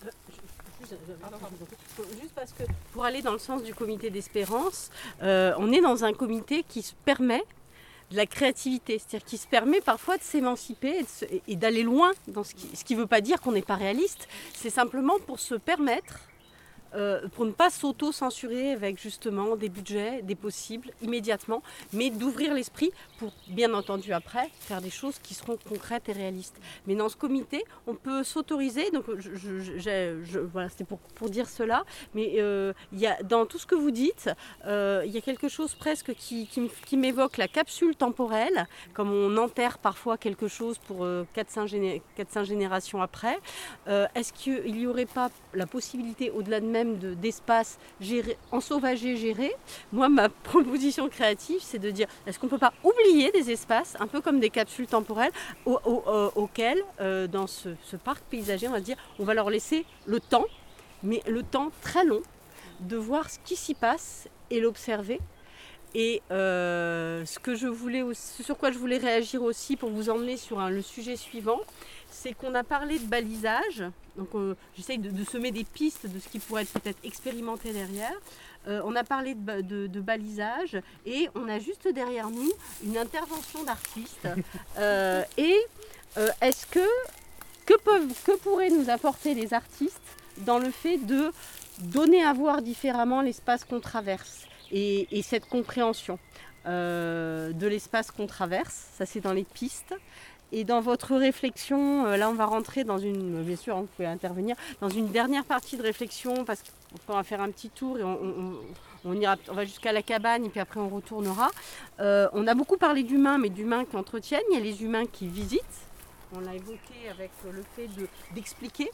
Juste parce que pour aller dans le sens du comité d'espérance, euh, on est dans un comité qui se permet de la créativité, c'est-à-dire qui se permet parfois de s'émanciper et, de se, et d'aller loin dans ce qui, ce qui ne veut pas dire qu'on n'est pas réaliste, c'est simplement pour se permettre, euh, pour ne pas s'auto-censurer avec justement des budgets, des possibles, immédiatement, mais d'ouvrir l'esprit pour, bien entendu après, faire des choses qui seront concrètes et réalistes. Mais dans ce comité, on peut s'autoriser, donc je, je, je, je, voilà, c'était pour, pour dire cela, mais euh, y a, dans tout ce que vous dites, euh, il y a quelque chose presque qui, qui, qui m'évoque la capsule temporelle, comme on enterre parfois quelque chose pour euh, quatre cinq géné- générations après. Euh, est-ce qu'il n'y aurait pas la possibilité, au-delà de même de, d'espace géré, ensauvagé, géré? Moi, ma proposition créative, c'est de dire, est-ce qu'on ne peut pas oublier des espaces, un peu comme des capsules temporelles, au, au, euh, auxquelles, euh, dans ce, ce parc paysager, on va dire, on va leur laisser le temps, mais le temps très long, de voir ce qui s'y passe et l'observer. Et euh, ce que je voulais aussi, sur quoi je voulais réagir aussi pour vous emmener sur un, le sujet suivant, c'est qu'on a parlé de balisage. Donc euh, j'essaye de, de semer des pistes de ce qui pourrait être peut-être expérimenté derrière. Euh, on a parlé de, de, de balisage et on a juste derrière nous une intervention d'artistes. Euh, et euh, est-ce que que, peuvent, que pourraient nous apporter les artistes dans le fait de donner à voir différemment l'espace qu'on traverse et, et cette compréhension euh, de l'espace qu'on traverse? Ça, c'est dans les pistes. Et dans votre réflexion, là on va rentrer dans une, bien sûr vous pouvez intervenir, dans une dernière partie de réflexion parce qu'on va faire un petit tour et on, on, on, ira, on va jusqu'à la cabane et puis après on retournera. Euh, on a beaucoup parlé d'humains, mais d'humains qui entretiennent, il y a les humains qui visitent, on l'a évoqué avec le fait de, d'expliquer.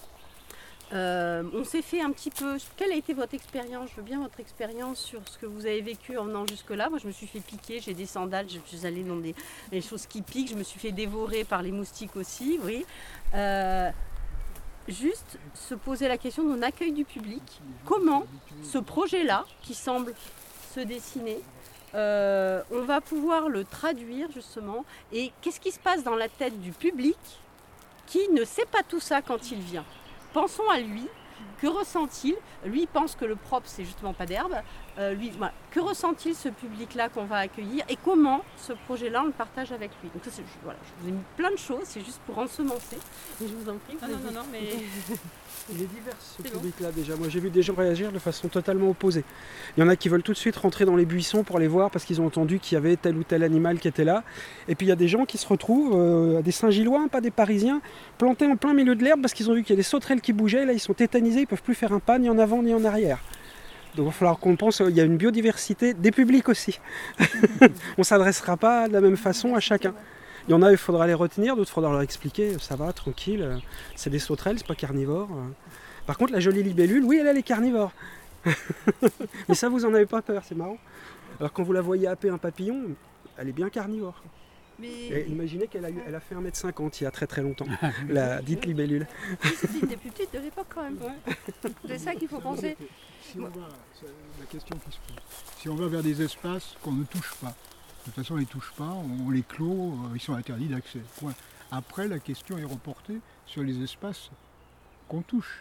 Euh, on s'est fait un petit peu, quelle a été votre expérience? Je veux bien votre expérience sur ce que vous avez vécu en venant jusque-là. Moi je me suis fait piquer, j'ai des sandales, je suis allée dans des, des choses qui piquent, je me suis fait dévorer par les moustiques aussi, oui. Euh, juste se poser la question de mon accueil du public. Comment ce projet-là, qui semble se dessiner, euh, on va pouvoir le traduire justement, et qu'est-ce qui se passe dans la tête du public qui ne sait pas tout ça quand il vient? Pensons à lui, que ressent-il? Lui il pense que le propre c'est justement pas d'herbe. Euh, lui, voilà. Que ressent-il ce public-là qu'on va accueillir et comment ce projet-là on le partage avec lui? Donc ça, c'est, voilà, je vous ai mis plein de choses, c'est juste pour ensemencer. Et je vous en prie. Non, non, non, non, mais... Il est divers ce public-là déjà. Moi j'ai vu des gens réagir de façon totalement opposée. Il y en a qui veulent tout de suite rentrer dans les buissons pour les voir parce qu'ils ont entendu qu'il y avait tel ou tel animal qui était là. Et puis il y a des gens qui se retrouvent, euh, des Saint-Gillois, pas des Parisiens, plantés en plein milieu de l'herbe parce qu'ils ont vu qu'il y a des sauterelles qui bougeaient. Là ils sont tétanisés, ils ne peuvent plus faire un pas ni en avant ni en arrière. Donc il va falloir qu'on pense qu'il y a une biodiversité des publics aussi. On ne s'adressera pas de la même façon à chacun. Il y en a, il faudra les retenir, d'autres, il faudra leur expliquer, ça va, tranquille, c'est des sauterelles, c'est pas carnivore. Par contre, la jolie libellule, oui, elle, elle est carnivore. Mais ça, vous en avez pas peur, c'est marrant. Alors quand vous la voyez happer un papillon, elle est bien carnivore. Mais... Et imaginez qu'elle a, eu, elle a fait un mètre cinquante il y a très très longtemps, la dite libellule. C'était une des plus petites de l'époque quand même. Ouais. C'est ça qu'il faut penser. Si on va, c'est la question qui se pose. Si on va vers des espaces qu'on ne touche pas, de toute façon on ne les touche pas, on les clôt, ils sont interdits d'accès. Point. Après, la question est reportée sur les espaces qu'on touche.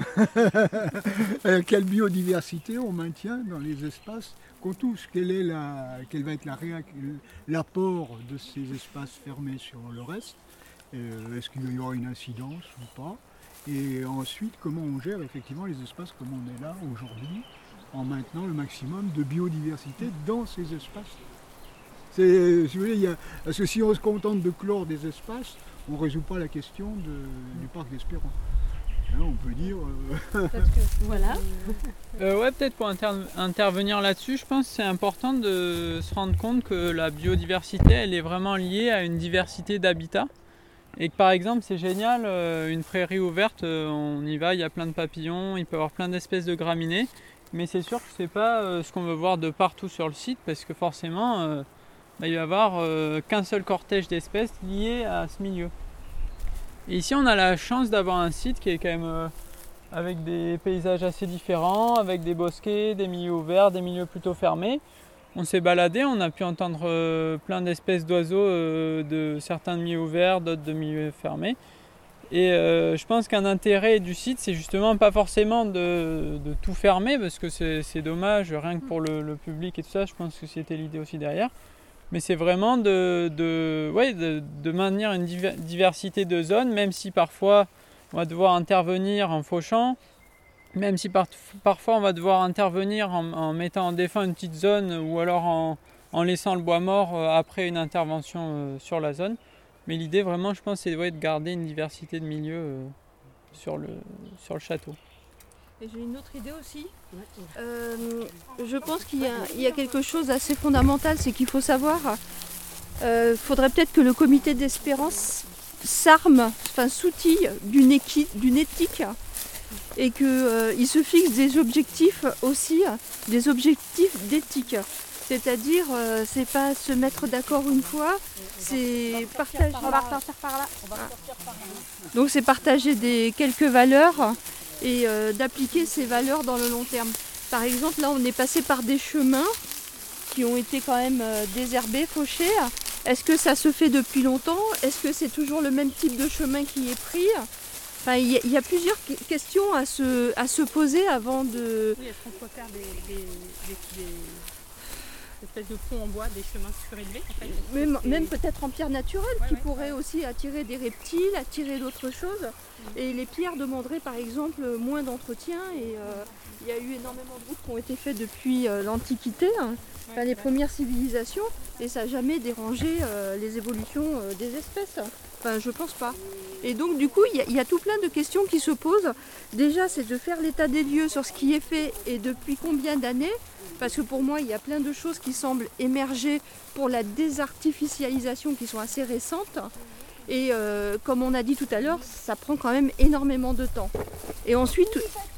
Quelle biodiversité on maintient dans les espaces qu'on touche? Quelle est la, quel va être la réa- l'apport de ces espaces fermés sur le reste? euh, Est-ce qu'il y aura une incidence ou pas? Et ensuite, comment on gère effectivement les espaces comme on est là aujourd'hui, en maintenant le maximum de biodiversité dans ces espaces? C'est, si vous voulez, il y a, parce que si on se contente de clore des espaces, on ne résout pas la question de, du parc d'Espérance. Là, on peut dire... Euh... Que, voilà. Euh, ouais, peut-être pour inter- intervenir là-dessus, je pense que c'est important de se rendre compte que la biodiversité, elle est vraiment liée à une diversité d'habitats. Et que par exemple, c'est génial, euh, une prairie ouverte, euh, on y va, il y a plein de papillons, il peut y avoir plein d'espèces de graminées. Mais c'est sûr que c'est pas euh, ce qu'on veut voir de partout sur le site, parce que forcément, euh, bah, il va y avoir euh, qu'un seul cortège d'espèces liées à ce milieu. Et ici, on a la chance d'avoir un site qui est quand même euh, avec des paysages assez différents, avec des bosquets, des milieux ouverts, des milieux plutôt fermés. On s'est baladé, on a pu entendre euh, plein d'espèces d'oiseaux, euh, de certains de milieux ouverts, d'autres de milieux fermés. Et euh, je pense qu'un intérêt du site, c'est justement pas forcément de, de tout fermer, parce que c'est, c'est dommage, rien que pour le, le public et tout ça, je pense que c'était l'idée aussi derrière. Mais c'est vraiment de, de, ouais, de, de maintenir une diversité de zones, même si parfois on va devoir intervenir en fauchant, même si par, parfois on va devoir intervenir en, en mettant en défense une petite zone ou alors en, en laissant le bois mort après une intervention euh, sur la zone. Mais l'idée vraiment, je pense, c'est ouais, de garder une diversité de milieux euh, sur, le, sur le château. Et j'ai une autre idée aussi. Euh, je pense qu'il y a, il y a quelque chose d'assez fondamental, c'est qu'il faut savoir, il euh, faudrait peut-être que le comité d'Espérance s'arme, enfin s'outille d'une, équi- d'une éthique et qu'il euh, se fixe des objectifs aussi, des objectifs d'éthique. C'est-à-dire, euh, c'est pas se mettre d'accord une fois, c'est partager. On va repartir par là. Ah. Donc c'est partager des quelques valeurs et euh, d'appliquer ces valeurs dans le long terme. Par exemple, là on est passé par des chemins qui ont été quand même euh, désherbés, fauchés. Est-ce que ça se fait depuis longtemps? Est-ce que c'est toujours le même type de chemin qui est pris? Enfin, il y, y a plusieurs questions à se, à se poser avant de... Oui, est-ce qu'on peut faire des, des, des, des espèces de ponts en bois, des chemins surélevés en fait? Même, même peut-être en pierre naturelle, ouais, qui ouais, pourrait ouais. aussi attirer des reptiles, attirer d'autres choses. Et les pierres demanderaient par exemple moins d'entretien. Et euh, il y a eu énormément de routes qui ont été faites depuis euh, l'Antiquité, hein, enfin, les premières civilisations, et ça n'a jamais dérangé euh, les évolutions euh, des espèces. Enfin, je pense pas. Et donc, du coup, il y, y a tout plein de questions qui se posent. Déjà, c'est de faire l'état des lieux sur ce qui est fait et depuis combien d'années. Parce que pour moi, il y a plein de choses qui semblent émerger pour la désartificialisation qui sont assez récentes. Et euh, comme on a dit tout à l'heure, ça prend quand même énormément de temps. Et ensuite...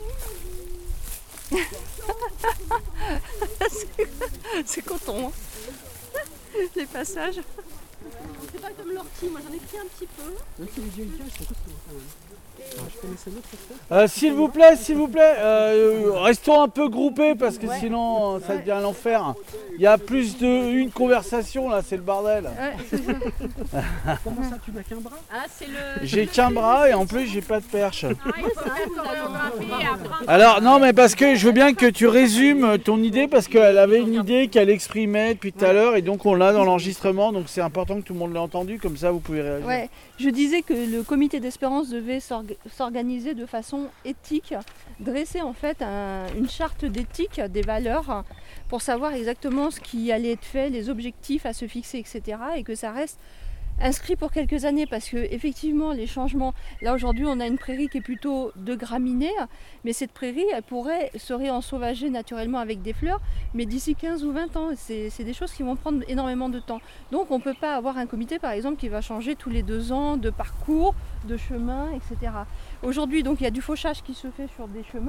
c'est, c'est coton, hein. Les passages. C'est pas comme l'ortie, moi j'en ai pris un petit peu. Même si les vieux licages sont costauds quand même. Alors, je connaissais notre espèce. Euh, s'il vous plaît, s'il vous plaît, euh, restons un peu groupés parce que ouais. sinon ça devient l'enfer. Il y a plus d'une conversation là, c'est le bordel. Ouais. Comment ça, tu n'as qu'un bras? Ah, c'est le... J'ai qu'un bras et en plus j'ai pas de perche. Ah, il faut faire chorégraphie après. Alors non mais parce que je veux bien que tu résumes ton idée parce qu'elle avait une idée qu'elle exprimait depuis tout à l'heure et donc on l'a dans l'enregistrement, donc c'est important que tout le monde l'ait entendu, comme ça vous pouvez réagir. Ouais, je disais que le comité d'Espérance devait s'org- s'organiser de façon éthique, dresser en fait un, une charte d'éthique, des valeurs, pour savoir exactement ce qui allait être fait, les objectifs à se fixer, et cetera. Et que ça reste inscrit pour quelques années parce que effectivement les changements, là aujourd'hui on a une prairie qui est plutôt de graminées, mais cette prairie elle pourrait se réensauvager naturellement avec des fleurs, mais d'ici quinze ou vingt ans, c'est, c'est des choses qui vont prendre énormément de temps. Donc on ne peut pas avoir un comité par exemple qui va changer tous les deux ans de parcours, de chemin, et cetera. Aujourd'hui donc il y a du fauchage qui se fait sur des chemins,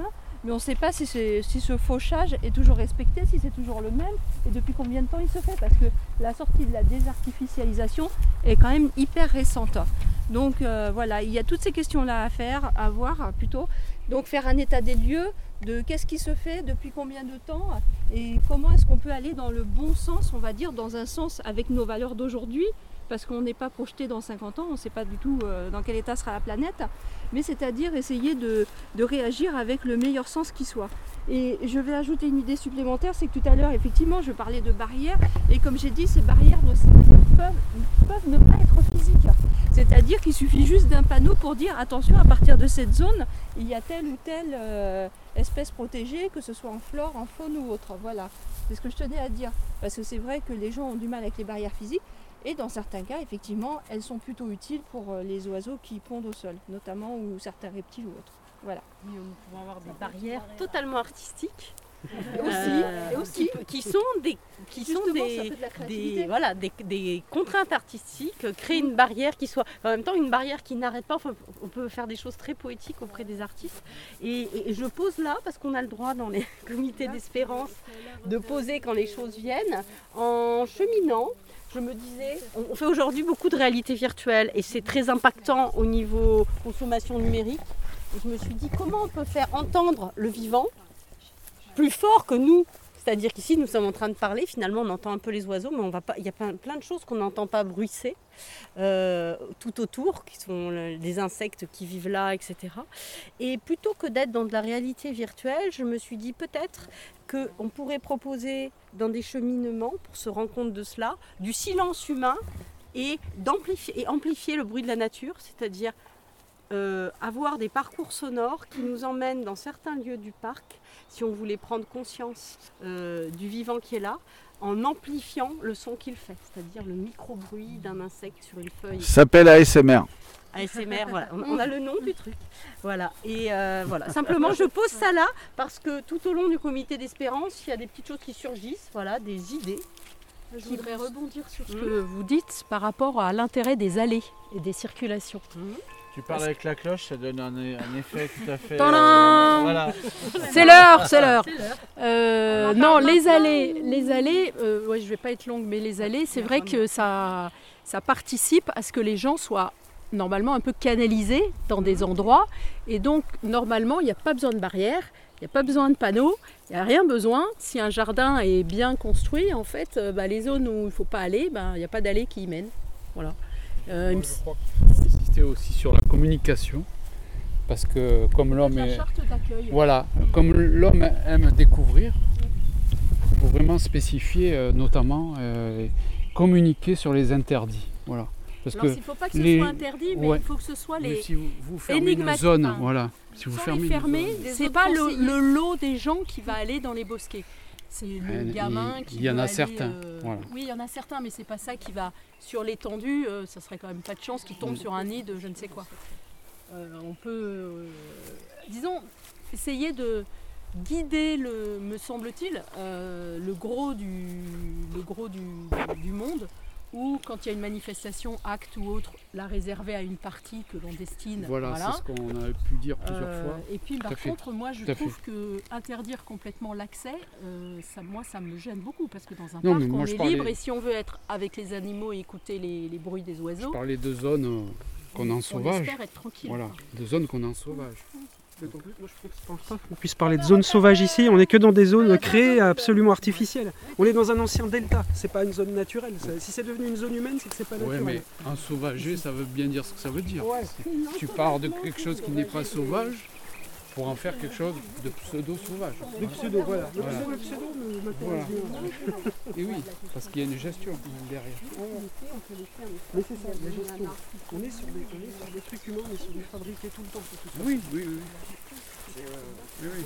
mais on ne sait pas si, si ce fauchage est toujours respecté, si c'est toujours le même et depuis combien de temps il se fait, parce que la sortie de la désartificialisation est quand même hyper récente. Donc euh, voilà, il y a toutes ces questions-là à faire, à voir plutôt. Donc faire un état des lieux de qu'est-ce qui se fait, depuis combien de temps et comment est-ce qu'on peut aller dans le bon sens, on va dire, dans un sens avec nos valeurs d'aujourd'hui, parce qu'on n'est pas projeté dans cinquante ans, on ne sait pas du tout euh, dans quel état sera la planète, mais c'est-à-dire essayer de, de réagir avec le meilleur sens qui soit. Et je vais ajouter une idée supplémentaire, c'est que tout à l'heure, effectivement, je parlais de barrières, et comme j'ai dit, ces barrières ne, peuvent, peuvent ne pas être physiques. C'est-à-dire qu'il suffit juste d'un panneau pour dire attention, à partir de cette zone, il y a telle ou telle euh, espèce protégée, que ce soit en flore, en faune ou autre. Voilà, c'est ce que je tenais à dire. Parce que c'est vrai que les gens ont du mal avec les barrières physiques, et dans certains cas, effectivement, elles sont plutôt utiles pour les oiseaux qui pondent au sol, notamment, ou certains reptiles ou autres. Voilà. Oui, nous pouvons avoir des barrières totalement artistiques. Et aussi, euh, et aussi. Qui, qui sont des, qui sont des, des, voilà, des, des contraintes artistiques, créer une barrière qui soit en même temps une barrière qui n'arrête pas. Enfin, on peut faire des choses très poétiques auprès des artistes. Et, et je pose là parce qu'on a le droit dans les comités d'espérance de poser quand les choses viennent. En cheminant, je me disais, on fait aujourd'hui beaucoup de réalité virtuelle et c'est très impactant au niveau consommation numérique. Et je me suis dit comment on peut faire entendre le vivant plus fort que nous. C'est-à-dire qu'ici, nous sommes en train de parler, finalement, on entend un peu les oiseaux, mais on va pas, il y a plein, plein de choses qu'on n'entend pas bruisser euh, tout autour, qui sont les insectes qui vivent là, et cetera. Et plutôt que d'être dans de la réalité virtuelle, je me suis dit peut-être qu'on pourrait proposer dans des cheminements, pour se rendre compte de cela, du silence humain et, d'amplifier, et amplifier le bruit de la nature, c'est-à-dire Euh, avoir des parcours sonores qui nous emmènent dans certains lieux du parc, si on voulait prendre conscience euh, du vivant qui est là, en amplifiant le son qu'il fait, c'est-à-dire le micro-bruit d'un insecte sur une feuille. Ça s'appelle A S M R. A S M R, voilà, on, on a le nom du truc. Voilà, et euh, voilà. Simplement, je pose ça là parce que tout au long du comité d'espérance, il y a des petites choses qui surgissent, voilà, des idées. Je voudrais rebondir sur ce que vous dites par rapport à l'intérêt des allées et des circulations. Mmh. Tu parles avec la cloche, ça donne un, un effet tout à fait... Euh, voilà. C'est l'heure, c'est l'heure. Euh, non, les allées, les allées euh, ouais, je ne vais pas être longue, mais les allées, c'est vrai que ça, ça participe à ce que les gens soient normalement un peu canalisés dans des endroits. Et donc, normalement, il n'y a pas besoin de barrière, il n'y a pas besoin de panneaux, il n'y a rien besoin. Si un jardin est bien construit, en fait, euh, bah, les zones où il ne faut pas aller, bah, il n'y a pas d'allée qui y mène. Voilà. Euh, Moi, je crois qu'il faut insister aussi sur la communication, parce que comme l'homme est... Voilà, comme l'homme aime découvrir, il faut vraiment spécifier, euh, notamment, euh, communiquer sur les interdits. Voilà. Parce Alors, que il ne faut pas que ce les... soit interdit, mais ouais. il faut que ce soit les si vous, vous fermez une zone, hein. Voilà. Si vous Sans fermez les fermer, c'est pas le, le lot des gens qui va aller dans les bosquets. C'est le il, gamin il, qui Il y en a aller, certains. Euh... Voilà. Oui, il y en a certains, mais c'est pas ça qui va sur l'étendue. Euh, ça serait quand même pas de chance qu'il tombe mmh. sur un nid de je ne sais quoi. Euh, on peut, euh, disons, essayer de guider, le, me semble-t-il, euh, le gros du, le gros du, du monde. Ou quand il y a une manifestation, acte ou autre, la réserver à une partie que l'on destine. Voilà, voilà. c'est ce qu'on a pu dire plusieurs euh, fois. Et puis Tout par contre, fait. moi je Tout trouve que interdire complètement l'accès, euh, ça, moi ça me gêne beaucoup parce que dans un non, parc on est parlais... libre et si on veut être avec les animaux et écouter les, les bruits des oiseaux. Je parlais de zones euh, qu'on a en sauvage. On espère être tranquille. Voilà, de zones qu'on a en sauvage. Moi, je pense pas qu'on puisse parler de zones sauvages ici. On n'est que dans des zones créées absolument artificielles. On est dans un ancien delta. C'est pas une zone naturelle. Si c'est devenu une zone humaine, c'est que c'est pas naturel. Oui, mais ensauvagé, ça veut bien dire ce que ça veut dire. Ouais. Tu pars de quelque chose qui n'est pas sauvage pour en faire quelque chose de pseudo-sauvage. De pseudo, voilà. Le voilà. pseudo, le pseudo me voilà. Et oui, parce qu'il y a une gestion derrière. Mais c'est ça, la gestion. On est sur des, on est sur des trucs humains, mais sur du fabriqué tout le temps. Tout ça. Oui, oui, oui. Euh, oui, oui.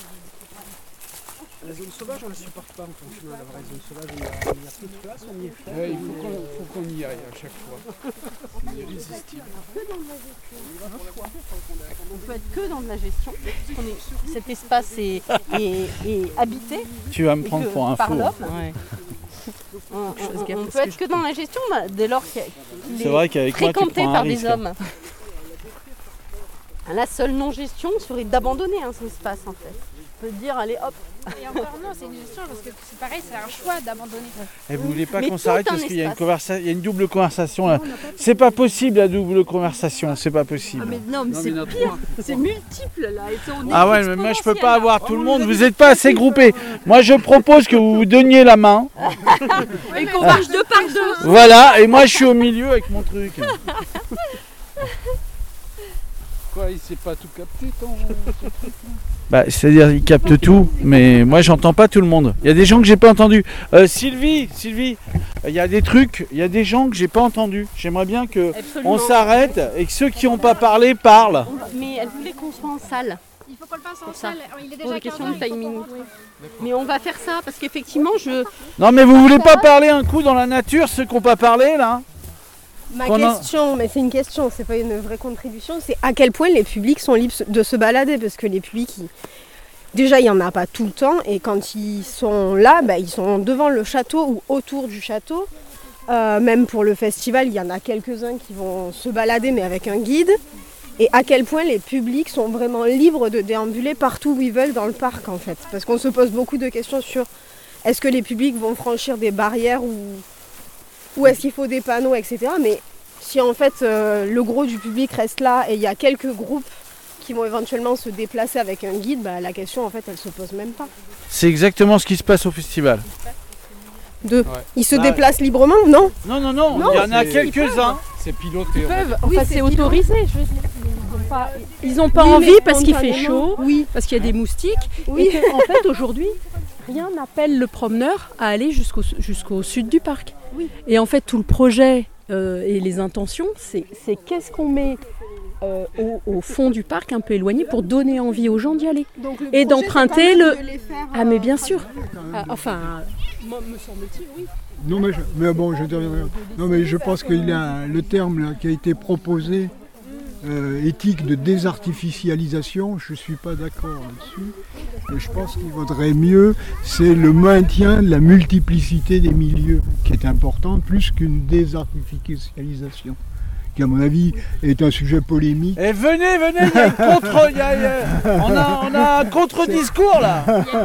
La zone sauvage, on ne la supporte pas en fonction de la vraie zone sauvage. Il y a, il y a peu de place, on y est fait. Ouais, il faut qu'on, faut qu'on y aille à chaque fois. C'est irrésistible. On peut être que dans de la gestion. On est, cet espace est, est, est habité. Tu vas me prendre pour un par fou. l'homme. Ouais. On, on, on, on peut être que dans la gestion bah, dès lors qu'il est C'est vrai qu'avec moi, tu fréquenté prends un par risque. des hommes. La seule non-gestion serait d'abandonner hein, cet espace en fait. On peut dire allez hop. Et encore non, c'est une gestion parce que c'est pareil, c'est un choix d'abandonner. Et vous voulez pas Mais qu'on tout s'arrête un parce qu'il y a une, espace. conversa- il y a une double conversation là. C'est pas possible la double conversation, c'est pas possible. Ah, mais non, mais Non, c'est mais il y en a pire. trois. C'est multiple là. Et c'est- on est Ah ouais, mais moi je peux exponentiel, pas là. avoir Oh, tout le vous monde, avez vous des n'êtes pas assez groupés. Moi je propose que vous vous donniez la main. Et qu'on marche deux par deux. Voilà, et moi je suis au milieu avec mon truc. Quoi, il s'est pas tout capté ton, ton truc là? Bah, c'est-à-dire il capte tout, mais moi j'entends pas tout le monde. Il y a des gens que j'ai pas entendus. Euh, Sylvie, Sylvie, il y a des trucs, il y a des gens que j'ai pas entendus. J'aimerais bien que Absolument. on s'arrête et que ceux qui n'ont pas parlé parlent. Mais elle voulait qu'on soit en salle. Il faut qu'on le fasse en Pour ça. salle. Il est Pour déjà des quinze questions heures, de il faut timing. qu'on- oui. Mais on va faire ça parce qu'effectivement je. Non mais vous voulez pas parler un coup dans la nature, ceux qui n'ont pas parlé là? Ma Pendant- question, mais c'est une question, c'est pas une vraie contribution, c'est à quel point les publics sont libres de se balader, parce que les publics, ils- déjà il n'y en a pas tout le temps, et quand ils sont là, bah, ils sont devant le château ou autour du château. Euh, même pour le festival, il y en a quelques-uns qui vont se balader, mais avec un guide. Et à quel point les publics sont vraiment libres de déambuler partout où ils veulent dans le parc, en fait. Parce qu'on se pose beaucoup de questions sur est-ce que les publics vont franchir des barrières ou... Ou est-ce qu'il faut des panneaux, et cetera. Mais si en fait euh, le gros du public reste là et il y a quelques groupes qui vont éventuellement se déplacer avec un guide, bah, la question en fait elle se pose même pas. C'est exactement ce qui se passe au festival. De... Ouais. Ils se Ah, déplacent librement, non? Non, non, non, Non, il y en a c'est- quelques-uns. C'est piloté. Ils on va peuvent. dire. Enfin, Oui, c'est c'est autorisé. Je veux dire. Ils n'ont pas, ils ont pas Oui, envie mais parce qu'il fait spontanément, chaud, oui. parce qu'il y a des moustiques. Oui. Et en fait aujourd'hui, rien n'appelle le promeneur à aller jusqu'au jusqu'au sud du parc. Oui. Et en fait tout le projet euh, et les intentions, c'est c'est qu'est-ce qu'on met euh, au, au fond du parc, un peu éloigné, pour donner envie aux gens d'y aller. Donc, le Et projet, d'emprunter c'est quand le. même de les faire, Ah mais euh, bien sûr. Ah, enfin, moi, me semble-t-il, oui. Non mais, je, mais bon, je non mais je pense qu'il y a le terme là, qui a été proposé, euh, éthique de désartificialisation, je ne suis pas d'accord là-dessus. Et je pense qu'il vaudrait mieux, c'est le maintien de la multiplicité des milieux qui est important, plus qu'une désartificialisation, qui à mon avis est un sujet polémique. Et venez, venez, il y a une contre, il y a- il y a- on, a, on a un contre-discours là.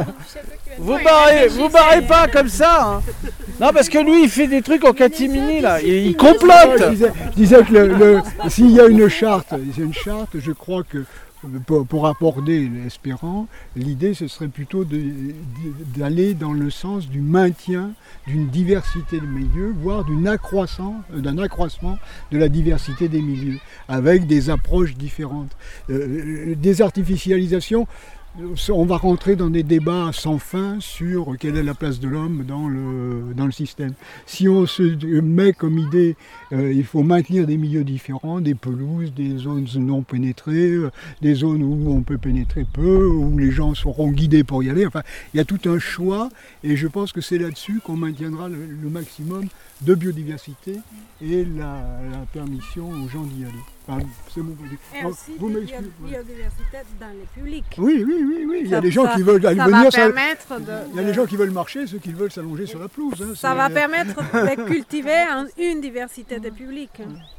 Vous barrez, vous barrez pas comme ça. Hein. Non, parce que lui, il fait des trucs en catimini là. Il, il Je complote. disais, je disais que le- le- s'il y a une charte, il y a une charte, je crois que pour, pour aborder l'espérant, l'idée ce serait plutôt de- de- d'aller dans le sens du maintien d'une diversité de milieux, voire d'une accroissant, d'un accroissement de la diversité des milieux, avec des approches différentes. Euh, des artificialisations, on va rentrer dans des débats sans fin sur quelle est la place de l'homme dans le, dans le système. Si on se met comme idée, euh, il faut maintenir des milieux différents, des pelouses, des zones non pénétrées, euh, des zones où on peut pénétrer peu, où les gens seront guidés pour y aller. Enfin, il y a tout un choix et je pense que c'est là-dessus qu'on maintiendra le, le maximum de biodiversité et la, la permission aux gens d'y aller. Enfin, c'est mon point de vue. Et Bon, aussi vous de m'excusez, bio- ouais. biodiversité dans les publics. Oui, oui, oui, oui. Il y a Ça- des gens ça- qui veulent aller ça venir. va ça- permettre de- Il y a des gens qui veulent marcher, ceux qui veulent s'allonger sur la pelouse. hein, Ça c'est- va permettre de cultiver un- une diversité de publics.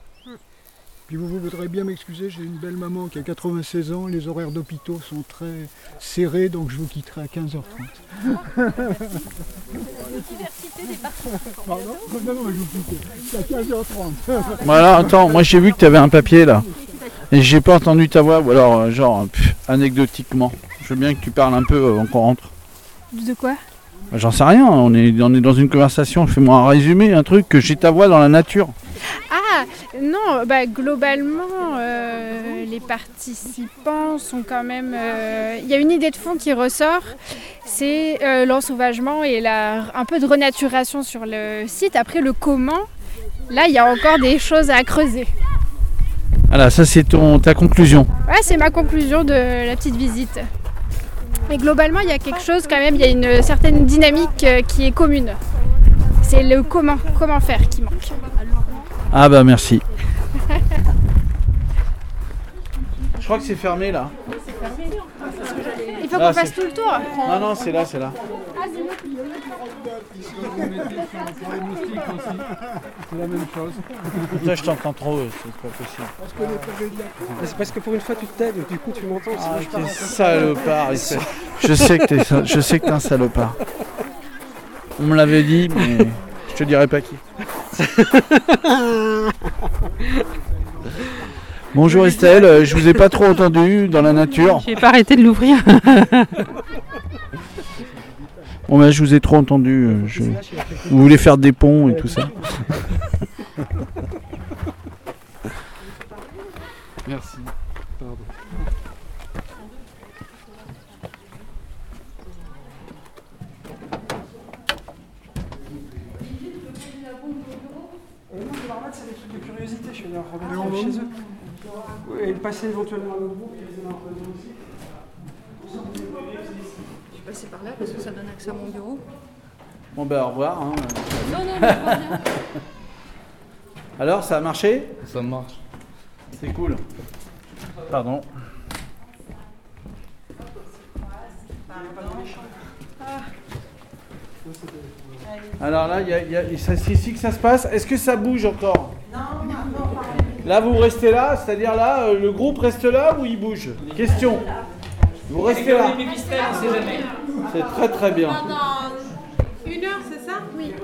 Puis vous, vous voudrez bien m'excuser, j'ai une belle maman qui a quatre-vingt-seize ans, les horaires d'hôpitaux sont très serrés, donc je vous quitterai à quinze heures trente. Pardon Non, non, mais je vous quitte. C'est à quinze heures trente. Voilà, attends, moi j'ai vu que tu avais un papier là. Et j'ai pas entendu ta voix, ou alors euh, genre pff, anecdotiquement. Je veux bien que tu parles un peu avant qu'on rentre. De quoi? Bah, j'en sais rien, on est, on est dans une conversation, fais-moi un résumé, un truc, que j'ai ta voix dans la nature. Ah non, bah globalement, euh, les participants sont quand même. euh, Il y a une idée de fond qui ressort, c'est euh, l'ensauvagement et la, un peu de renaturation sur le site. Après le comment, là il y a encore des choses à creuser. Voilà, ça c'est ton ta conclusion. Ouais, c'est ma conclusion de la petite visite. Mais globalement, il y a quelque chose quand même, il y a une certaine dynamique euh, qui est commune. C'est le comment, comment faire qui manque. Ah bah merci. Je crois que c'est fermé là. C'est fermé. C'est ce que j'allais Il faut Là, qu'on fasse c'est- tout le tour. Non, non, c'est là, c'est là. Ah, c'est bon. C'est la même chose. Putain, je t'entends trop, c'est pas possible. C'est parce que pour une fois tu te tais, donc du coup tu m'entends. Ah, sinon je quel parle. salopard. il fait- Je sais que t'es, je sais que t'es un salopard. On me l'avait dit, mais je te dirai pas qui. Bonjour Estelle, euh, je vous ai pas trop entendu dans la nature. J'ai pas arrêté de l'ouvrir. Bon ben je vous ai trop entendu. euh, je- Vous voulez faire des ponts et tout ça. Merci. Pardon. Euh, non, je vais remettre, c'est des trucs de curiosité, je vais les remettre chez eux. Ouais, et le passer éventuellement à l'autre groupe, qui les a un peu aussi. Je suis passée par là parce que ça donne accès à mon bureau. Bon ben au revoir. hein. Non, non, mais je reviens. Alors ça a marché? Ça marche. C'est cool. Pardon. Alors là, il y a- il y a- ça- c'est ici que ça se passe. Est-ce que ça bouge encore? Là, vous restez là, c'est-à-dire là, euh, le groupe reste là ou il bouge? Question. Vous restez là. C'est très très bien. Pendant une heure, c'est ça? Oui.